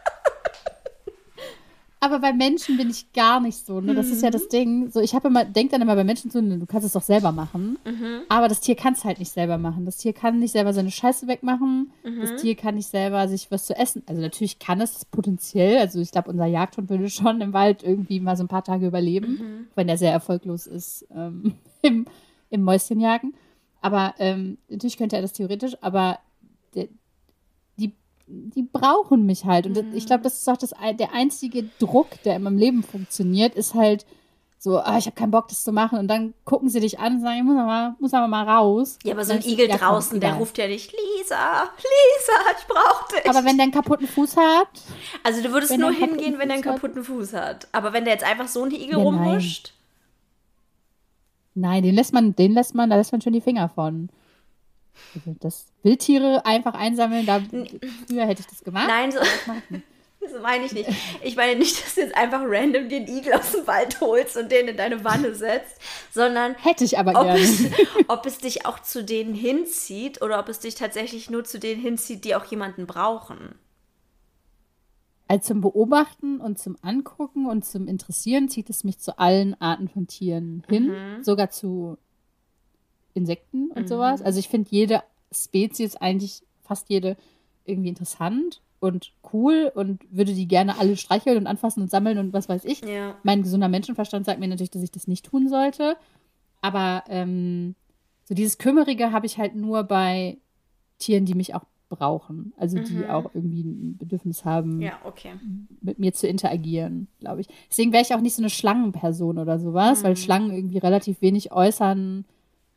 Aber bei Menschen bin ich gar nicht so, ne? Das ist ja das Ding. So, ich habe immer, denk dann immer bei Menschen so, ne, du kannst es doch selber machen. Aber das Tier kann es halt nicht selber machen. Das Tier kann nicht selber seine Scheiße wegmachen. Das Tier kann nicht selber sich was zu essen. Also natürlich kann es potenziell. Also ich glaube, unser Jagdhund würde schon im Wald irgendwie mal so ein paar Tage überleben, wenn er sehr erfolglos ist ähm, im, im Mäuschenjagen. Aber ähm, natürlich könnte er das theoretisch, aber der, die, die brauchen mich halt. Und ich glaube, das ist auch das, ein- der einzige Druck, der in meinem Leben funktioniert, ist halt so, ah, ich habe keinen Bock, das zu machen. Und dann gucken sie dich an und sagen, ich muss aber mal, muss aber mal raus. Ja, aber so Dann ein ist- Igel ja, komm, draußen, der egal. ruft ja nicht, Lisa, Lisa, ich brauch dich. Aber wenn der einen kaputten Fuß hat, Also du würdest Wenn er nur einen kaputten hingehen, wenn er einen Fuß hat? kaputten Fuß hat. Aber wenn der jetzt einfach so einen Igel Ja, nein. rumhuscht. nein, den lässt man, den lässt man, da lässt man schon die Finger von. Also das Wildtiere einfach einsammeln, da früher hätte ich das gemacht. Nein, so, so meine ich nicht. Ich meine nicht, dass du jetzt einfach random den Igel aus dem Wald holst und den in deine Wanne setzt, sondern Hätte ich aber ob gerne. es, ob es dich auch zu denen hinzieht oder ob es dich tatsächlich nur zu denen hinzieht, die auch jemanden brauchen. Also zum Beobachten und zum Angucken und zum Interessieren zieht es mich zu allen Arten von Tieren hin, sogar zu Insekten und sowas. Also ich finde jede Spezies, eigentlich fast jede, irgendwie interessant und cool und würde die gerne alle streicheln und anfassen und sammeln und was weiß ich. Ja. Mein gesunder Menschenverstand sagt mir natürlich, dass ich das nicht tun sollte. Aber ähm, so dieses Kümmerige habe ich halt nur bei Tieren, die mich auch brauchen. Also die auch irgendwie ein Bedürfnis haben, Ja, okay. mit mir zu interagieren, glaube ich. Deswegen wäre ich auch nicht so eine Schlangenperson oder sowas, weil Schlangen irgendwie relativ wenig äußern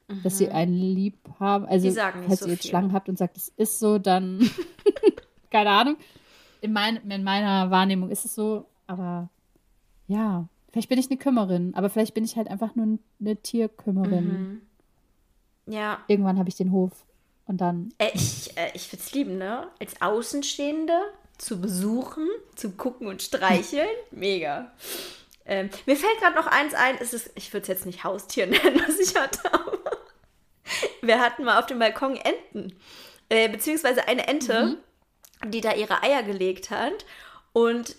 dass sie einen lieb haben. Also, Die sagen nicht falls so ihr jetzt viel. Schlangen habt und sagt, es ist so, dann keine Ahnung. In, mein, in meiner Wahrnehmung ist es so, aber ja, vielleicht bin ich eine Kümmerin, aber vielleicht bin ich halt einfach nur eine Tierkümmerin. Ja. Irgendwann habe ich den Hof und dann. Äh, ich äh, ich würde es lieben, ne? Als Außenstehende zu besuchen, zu gucken und streicheln. Mega. Ähm, mir fällt gerade noch eins ein, es ist, ich würde es jetzt nicht Haustier nennen, was ich hatte, aber wir hatten mal auf dem Balkon Enten. Äh, beziehungsweise eine Ente, mhm. die da ihre Eier gelegt hat. Und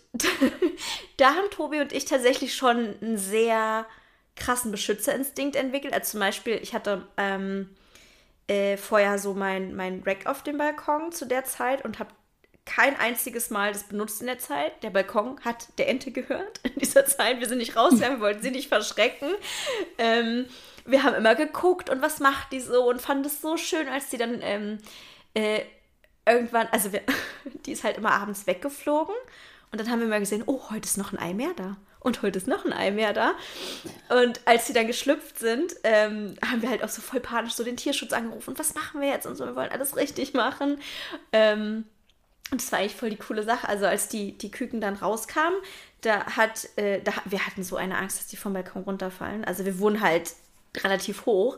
da haben Tobi und ich tatsächlich schon einen sehr krassen Beschützerinstinkt entwickelt. Also zum Beispiel, ich hatte ähm, äh, vorher so mein, mein Rack auf dem Balkon zu der Zeit und habe kein einziges Mal das benutzt in der Zeit. Der Balkon hat der Ente gehört in dieser Zeit. Wir sind nicht rausgegangen, wir wollten sie nicht verschrecken. Ähm, wir haben immer geguckt und was macht die so und fanden es so schön, als die dann ähm, äh, irgendwann, also wir, die ist halt immer abends weggeflogen und dann haben wir mal gesehen, oh, heute ist noch ein Ei mehr da. Und heute ist noch ein Ei mehr da. Und als sie dann geschlüpft sind, ähm, haben wir halt auch so voll panisch so den Tierschutz angerufen. Und was machen wir jetzt? Und so, wir wollen alles richtig machen. Ähm, und das war eigentlich voll die coole Sache. Also als die, die Küken dann rauskamen, da hat, äh, da, wir hatten so eine Angst, dass die vom Balkon runterfallen. Also wir wohnen halt relativ hoch.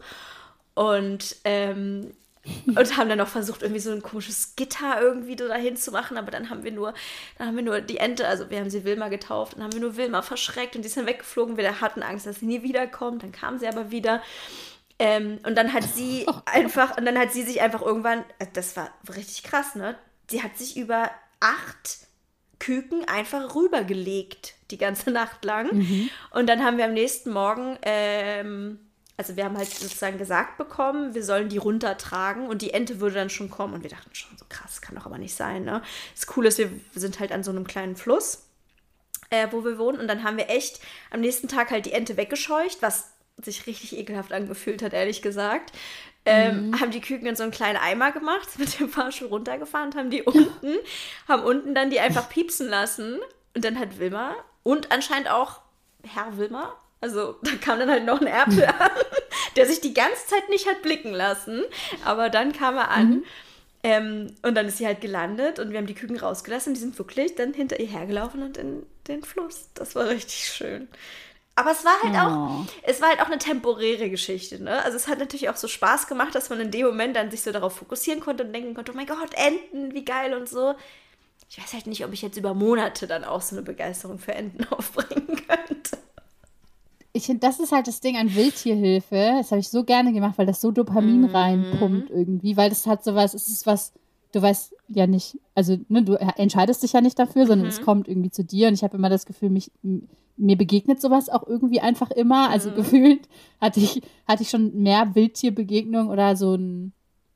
Und ähm, Und haben dann noch versucht, irgendwie so ein komisches Gitter irgendwie dahin zu machen, aber dann haben wir nur, dann haben wir nur die Ente, also wir haben sie Wilma getauft, dann haben wir nur Wilma verschreckt und die ist dann weggeflogen. Wir hatten Angst, dass sie nie wiederkommt, dann kam sie aber wieder. Ähm, und dann hat sie oh einfach, und dann hat sie sich einfach irgendwann, das war richtig krass, ne? Sie hat sich über acht Küken einfach rübergelegt, die ganze Nacht lang. Mhm. Und dann haben wir am nächsten Morgen, ähm, also wir haben halt sozusagen gesagt bekommen, wir sollen die runtertragen und die Ente würde dann schon kommen. Und wir dachten schon, so krass, kann doch aber nicht sein, ne? Das Coole ist, wir sind halt an so einem kleinen Fluss, äh, wo wir wohnen. Und dann haben wir echt am nächsten Tag halt die Ente weggescheucht, was sich richtig ekelhaft angefühlt hat, ehrlich gesagt. Ähm, mhm. Haben die Küken in so einen kleinen Eimer gemacht, mit dem Fahrstuhl runtergefahren, haben die unten, haben unten dann die einfach piepsen lassen. Und dann hat Wilma und anscheinend auch Herr Wilma, also da kam dann halt noch ein Erpel an, der sich die ganze Zeit nicht hat blicken lassen. Aber dann kam er an mhm. ähm, und dann ist sie halt gelandet und wir haben die Küken rausgelassen und die sind wirklich dann hinter ihr hergelaufen und in den Fluss. Das war richtig schön. Aber es war halt oh. auch, es war halt auch eine temporäre Geschichte, ne? Also es hat natürlich auch so Spaß gemacht, dass man in dem Moment dann sich so darauf fokussieren konnte und denken konnte, oh mein Gott, Enten, wie geil und so. Ich weiß halt nicht, ob ich jetzt über Monate dann auch so eine Begeisterung für Enten aufbringen könnte. Ich finde, das ist halt das Ding an Wildtierhilfe. Das habe ich so gerne gemacht, weil das so Dopamin mm. reinpumpt irgendwie. Weil das hat sowas, es ist was, du weißt ja nicht, also ne, du entscheidest dich ja nicht dafür, sondern mm. es kommt irgendwie zu dir. Und ich habe immer das Gefühl, mich, mir begegnet sowas auch irgendwie einfach immer. Also mm. gefühlt hatte ich, hatte ich schon mehr Wildtierbegegnungen oder so ein,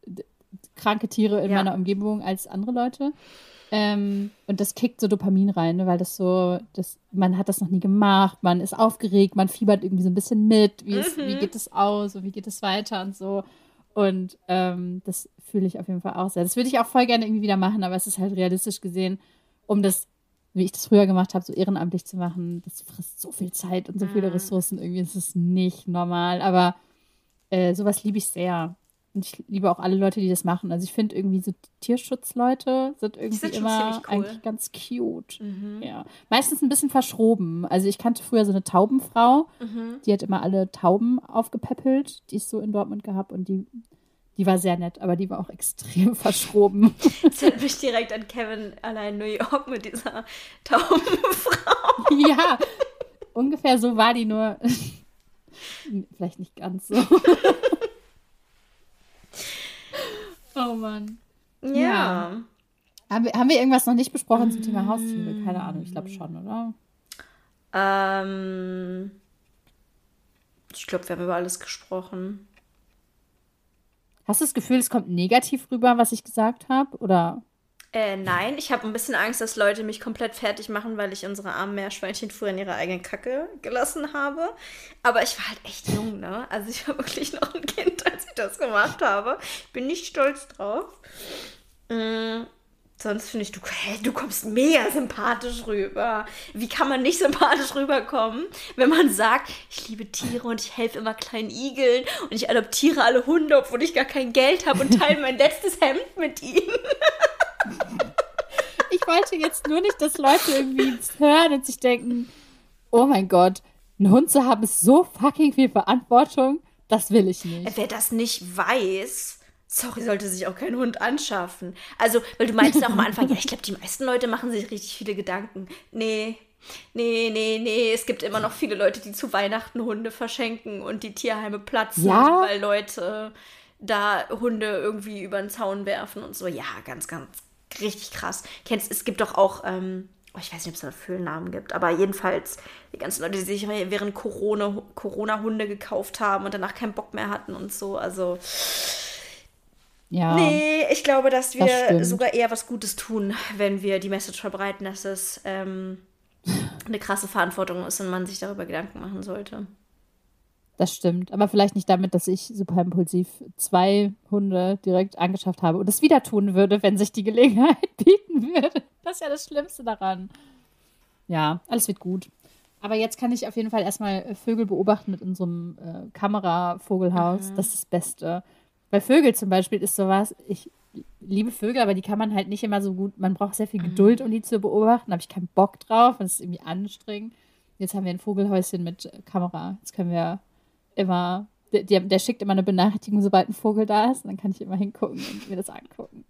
kranke Tiere in ja. meiner Umgebung als andere Leute. Ähm, und das kickt so Dopamin rein, ne, weil das so, das, man hat das noch nie gemacht, man ist aufgeregt, man fiebert irgendwie so ein bisschen mit, wie, es, mhm. wie geht es aus und wie geht es weiter und so. Und ähm, das fühle ich auf jeden Fall auch sehr. Das würde ich auch voll gerne irgendwie wieder machen, aber es ist halt realistisch gesehen, um das, wie ich das früher gemacht habe, so ehrenamtlich zu machen, das frisst so viel Zeit und so viele mhm. Ressourcen, irgendwie ist es nicht normal, aber äh, sowas liebe ich sehr. Und ich liebe auch alle Leute, die das machen. Also ich finde irgendwie so Tierschutzleute sind irgendwie sind immer cool. Eigentlich ganz cute. Mhm. Ja. Meistens ein bisschen verschroben. Also ich kannte früher so eine Taubenfrau, mhm. die hat immer alle Tauben aufgepäppelt, die es so in Dortmund gehabt und die, die war sehr nett, aber die war auch extrem verschroben. Das erinnert mich direkt an Kevin allein in New York mit dieser Taubenfrau. Ja, ungefähr so war die, nur vielleicht nicht ganz so. Oh Mann. Ja. ja. Haben wir, haben wir irgendwas noch nicht besprochen mm. zum Thema Haustiere? Keine Ahnung, ich glaube schon, oder? Ähm, ich glaube, wir haben über alles gesprochen. Hast du das Gefühl, es kommt negativ rüber, was ich gesagt habe? Oder? Äh, nein, ich habe ein bisschen Angst, dass Leute mich komplett fertig machen, weil ich unsere armen Meerschweinchen früher in ihre eigene Kacke gelassen habe. Aber ich war halt echt jung, ne? Also ich war wirklich noch ein Kind, als ich das gemacht habe. Ich bin nicht stolz drauf. Sonst finde ich, du, hey, du kommst mega sympathisch rüber. Wie kann man nicht sympathisch rüberkommen, wenn man sagt, ich liebe Tiere und ich helfe immer kleinen Igeln und ich adoptiere alle Hunde, obwohl ich gar kein Geld habe und teile mein letztes Hemd mit ihnen. Ich wollte jetzt nur nicht, dass Leute irgendwie hören und sich denken, oh mein Gott, ein Hund zu haben ist so fucking viel Verantwortung, das will ich nicht. Wer das nicht weiß... Sorry, sollte sich auch kein Hund anschaffen. Also, weil du meinst auch am Anfang, ja, ich glaube, die meisten Leute machen sich richtig viele Gedanken. Nee, nee, nee, nee, es gibt immer noch viele Leute, die zu Weihnachten Hunde verschenken und die Tierheime platzen, ja? weil Leute da Hunde irgendwie über den Zaun werfen und so. Ja, ganz, ganz, richtig krass. Kennst, es gibt doch auch, ähm, oh, ich weiß nicht, ob es da Füllnamen gibt, aber jedenfalls die ganzen Leute, die sich während Corona, Corona Hunde gekauft haben und danach keinen Bock mehr hatten und so, also... Ja, nee, ich glaube, dass wir das sogar eher was Gutes tun, wenn wir die Message verbreiten, dass es ähm, eine krasse Verantwortung ist und man sich darüber Gedanken machen sollte. Das stimmt. Aber vielleicht nicht damit, dass ich super impulsiv zwei Hunde direkt angeschafft habe und es wieder tun würde, wenn sich die Gelegenheit bieten würde. Das ist ja das Schlimmste daran. Ja, alles wird gut. Aber jetzt kann ich auf jeden Fall erstmal Vögel beobachten mit unserem äh, Kameravogelhaus. Mhm. Das ist das Beste. Bei Vögel zum Beispiel ist sowas, ich liebe Vögel, aber die kann man halt nicht immer so gut, man braucht sehr viel Geduld, um die zu beobachten, da habe ich keinen Bock drauf und es ist irgendwie anstrengend. Jetzt haben wir ein Vogelhäuschen mit Kamera, jetzt können wir immer, der, der schickt immer eine Benachrichtigung, sobald ein Vogel da ist und dann kann ich immer hingucken und mir das angucken.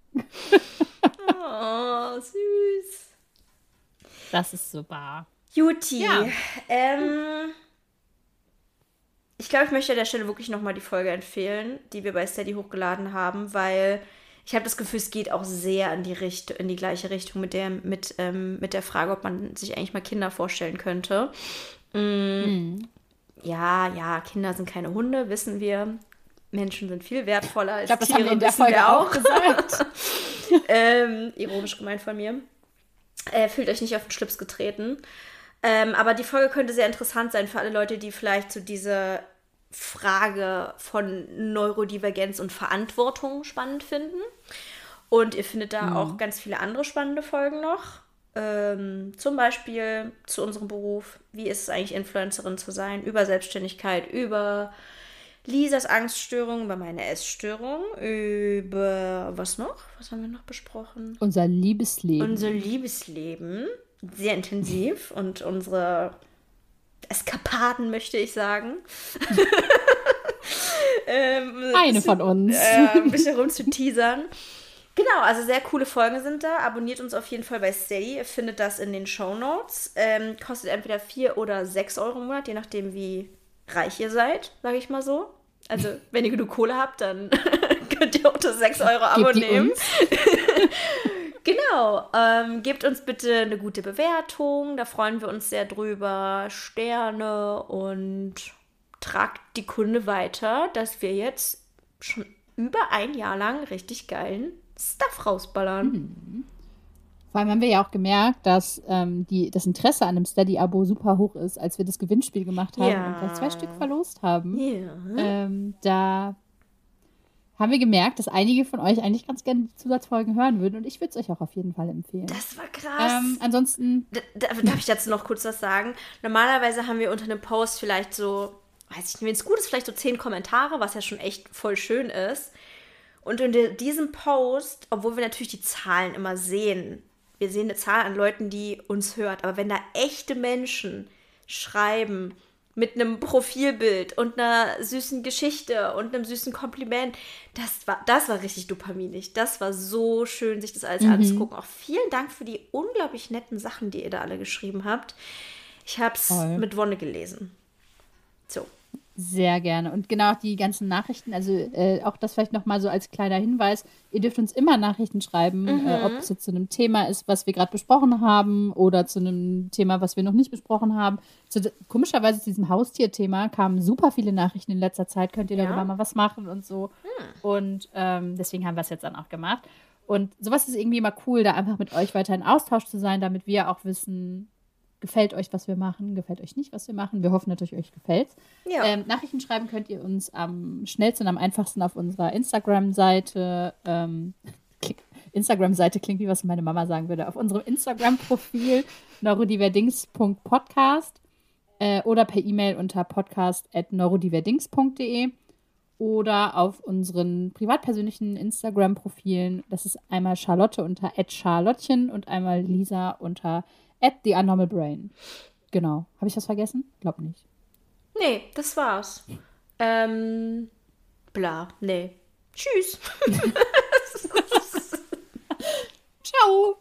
Oh, süß. Das ist super. Juti, ja. ähm... Ich glaube, ich möchte an der Stelle wirklich nochmal die Folge empfehlen, die wir bei Steady hochgeladen haben, weil ich habe das Gefühl, es geht auch sehr in die, Richt- in die gleiche Richtung mit der, mit, ähm, mit der Frage, ob man sich eigentlich mal Kinder vorstellen könnte. Mm, mhm. Ja, ja, Kinder sind keine Hunde, wissen wir. Menschen sind viel wertvoller als ich glaub, das Tiere, haben wir in der Folge wir auch gesagt. ähm, ironisch gemeint von mir. Äh, fühlt euch nicht auf den Schlips getreten. Ähm, aber die Folge könnte sehr interessant sein für alle Leute, die vielleicht so diese Frage von Neurodivergenz und Verantwortung spannend finden. Und ihr findet da mhm. auch ganz viele andere spannende Folgen noch. Ähm, zum Beispiel zu unserem Beruf. Wie ist es eigentlich, Influencerin zu sein? Über Selbstständigkeit, über Lisas Angststörung, über meine Essstörung, über was noch? Was haben wir noch besprochen? Unser Liebesleben. Unser Liebesleben. Sehr intensiv und unsere Eskapaden, möchte ich sagen. ähm, Eine bisschen, von uns. Äh, ein bisschen rum zu teasern. Genau, also sehr coole Folgen sind da. Abonniert uns auf jeden Fall bei Steady. Ihr findet das in den Shownotes. Ähm, kostet entweder vier oder sechs Euro im Monat, je nachdem, wie reich ihr seid, sage ich mal so. Also, wenn ihr genug Kohle habt, dann könnt ihr auch das sechs Euro Abo nehmen. Genau, ähm, gebt uns bitte eine gute Bewertung, da freuen wir uns sehr drüber, Sterne und tragt die Kunde weiter, dass wir jetzt schon über ein Jahr lang richtig geilen Stuff rausballern. Mhm. Vor allem haben wir ja auch gemerkt, dass ähm, die, das Interesse an einem Steady-Abo super hoch ist, als wir das Gewinnspiel gemacht haben ja. und gleich zwei Stück verlost haben. Ja. Ähm, da haben wir gemerkt, dass einige von euch eigentlich ganz gerne die Zusatzfolgen hören würden und ich würde es euch auch auf jeden Fall empfehlen. Das war krass. Ähm, ansonsten... Da, da, darf ich dazu noch kurz was sagen? Normalerweise haben wir unter einem Post vielleicht so, weiß ich nicht, wenn es gut ist, vielleicht so zehn Kommentare, was ja schon echt voll schön ist. Und unter diesem Post, obwohl wir natürlich die Zahlen immer sehen, wir sehen eine Zahl an Leuten, die uns hört, aber wenn da echte Menschen schreiben mit einem Profilbild und einer süßen Geschichte und einem süßen Kompliment. Das war, das war richtig dopaminig. Das war so schön, sich das alles mhm. anzugucken. Auch vielen Dank für die unglaublich netten Sachen, die ihr da alle geschrieben habt. Ich habe es mit Wonne gelesen. So. Sehr gerne. Und genau die ganzen Nachrichten, also äh, auch das vielleicht nochmal so als kleiner Hinweis, ihr dürft uns immer Nachrichten schreiben, mhm. äh, ob es jetzt zu einem Thema ist, was wir gerade besprochen haben oder zu einem Thema, was wir noch nicht besprochen haben. Zu, komischerweise zu diesem Haustierthema kamen super viele Nachrichten in letzter Zeit, könnt ihr ja. darüber mal was machen und so. Mhm. Und ähm, deswegen haben wir es jetzt dann auch gemacht. Und sowas ist irgendwie immer cool, da einfach mit euch weiter in Austausch zu sein, damit wir auch wissen, gefällt euch, was wir machen, gefällt euch nicht, was wir machen. Wir hoffen natürlich, euch gefällt's. Ja. Ähm, Nachrichten schreiben könnt ihr uns am schnellsten, am einfachsten auf unserer Instagram-Seite. Ähm, Instagram-Seite klingt, wie was meine Mama sagen würde. Auf unserem Instagram-Profil neurodiverdings punkt podcast äh, oder per E-Mail unter podcast at neurodiverdings punkt de oder auf unseren privatpersönlichen Instagram-Profilen. Das ist einmal Charlotte unter at charlottchen und einmal Lisa unter at the unnormal brain. Genau. Habe ich was vergessen? Glaub nicht. Nee, das war's. Ähm, bla, nee. Tschüss. Ciao.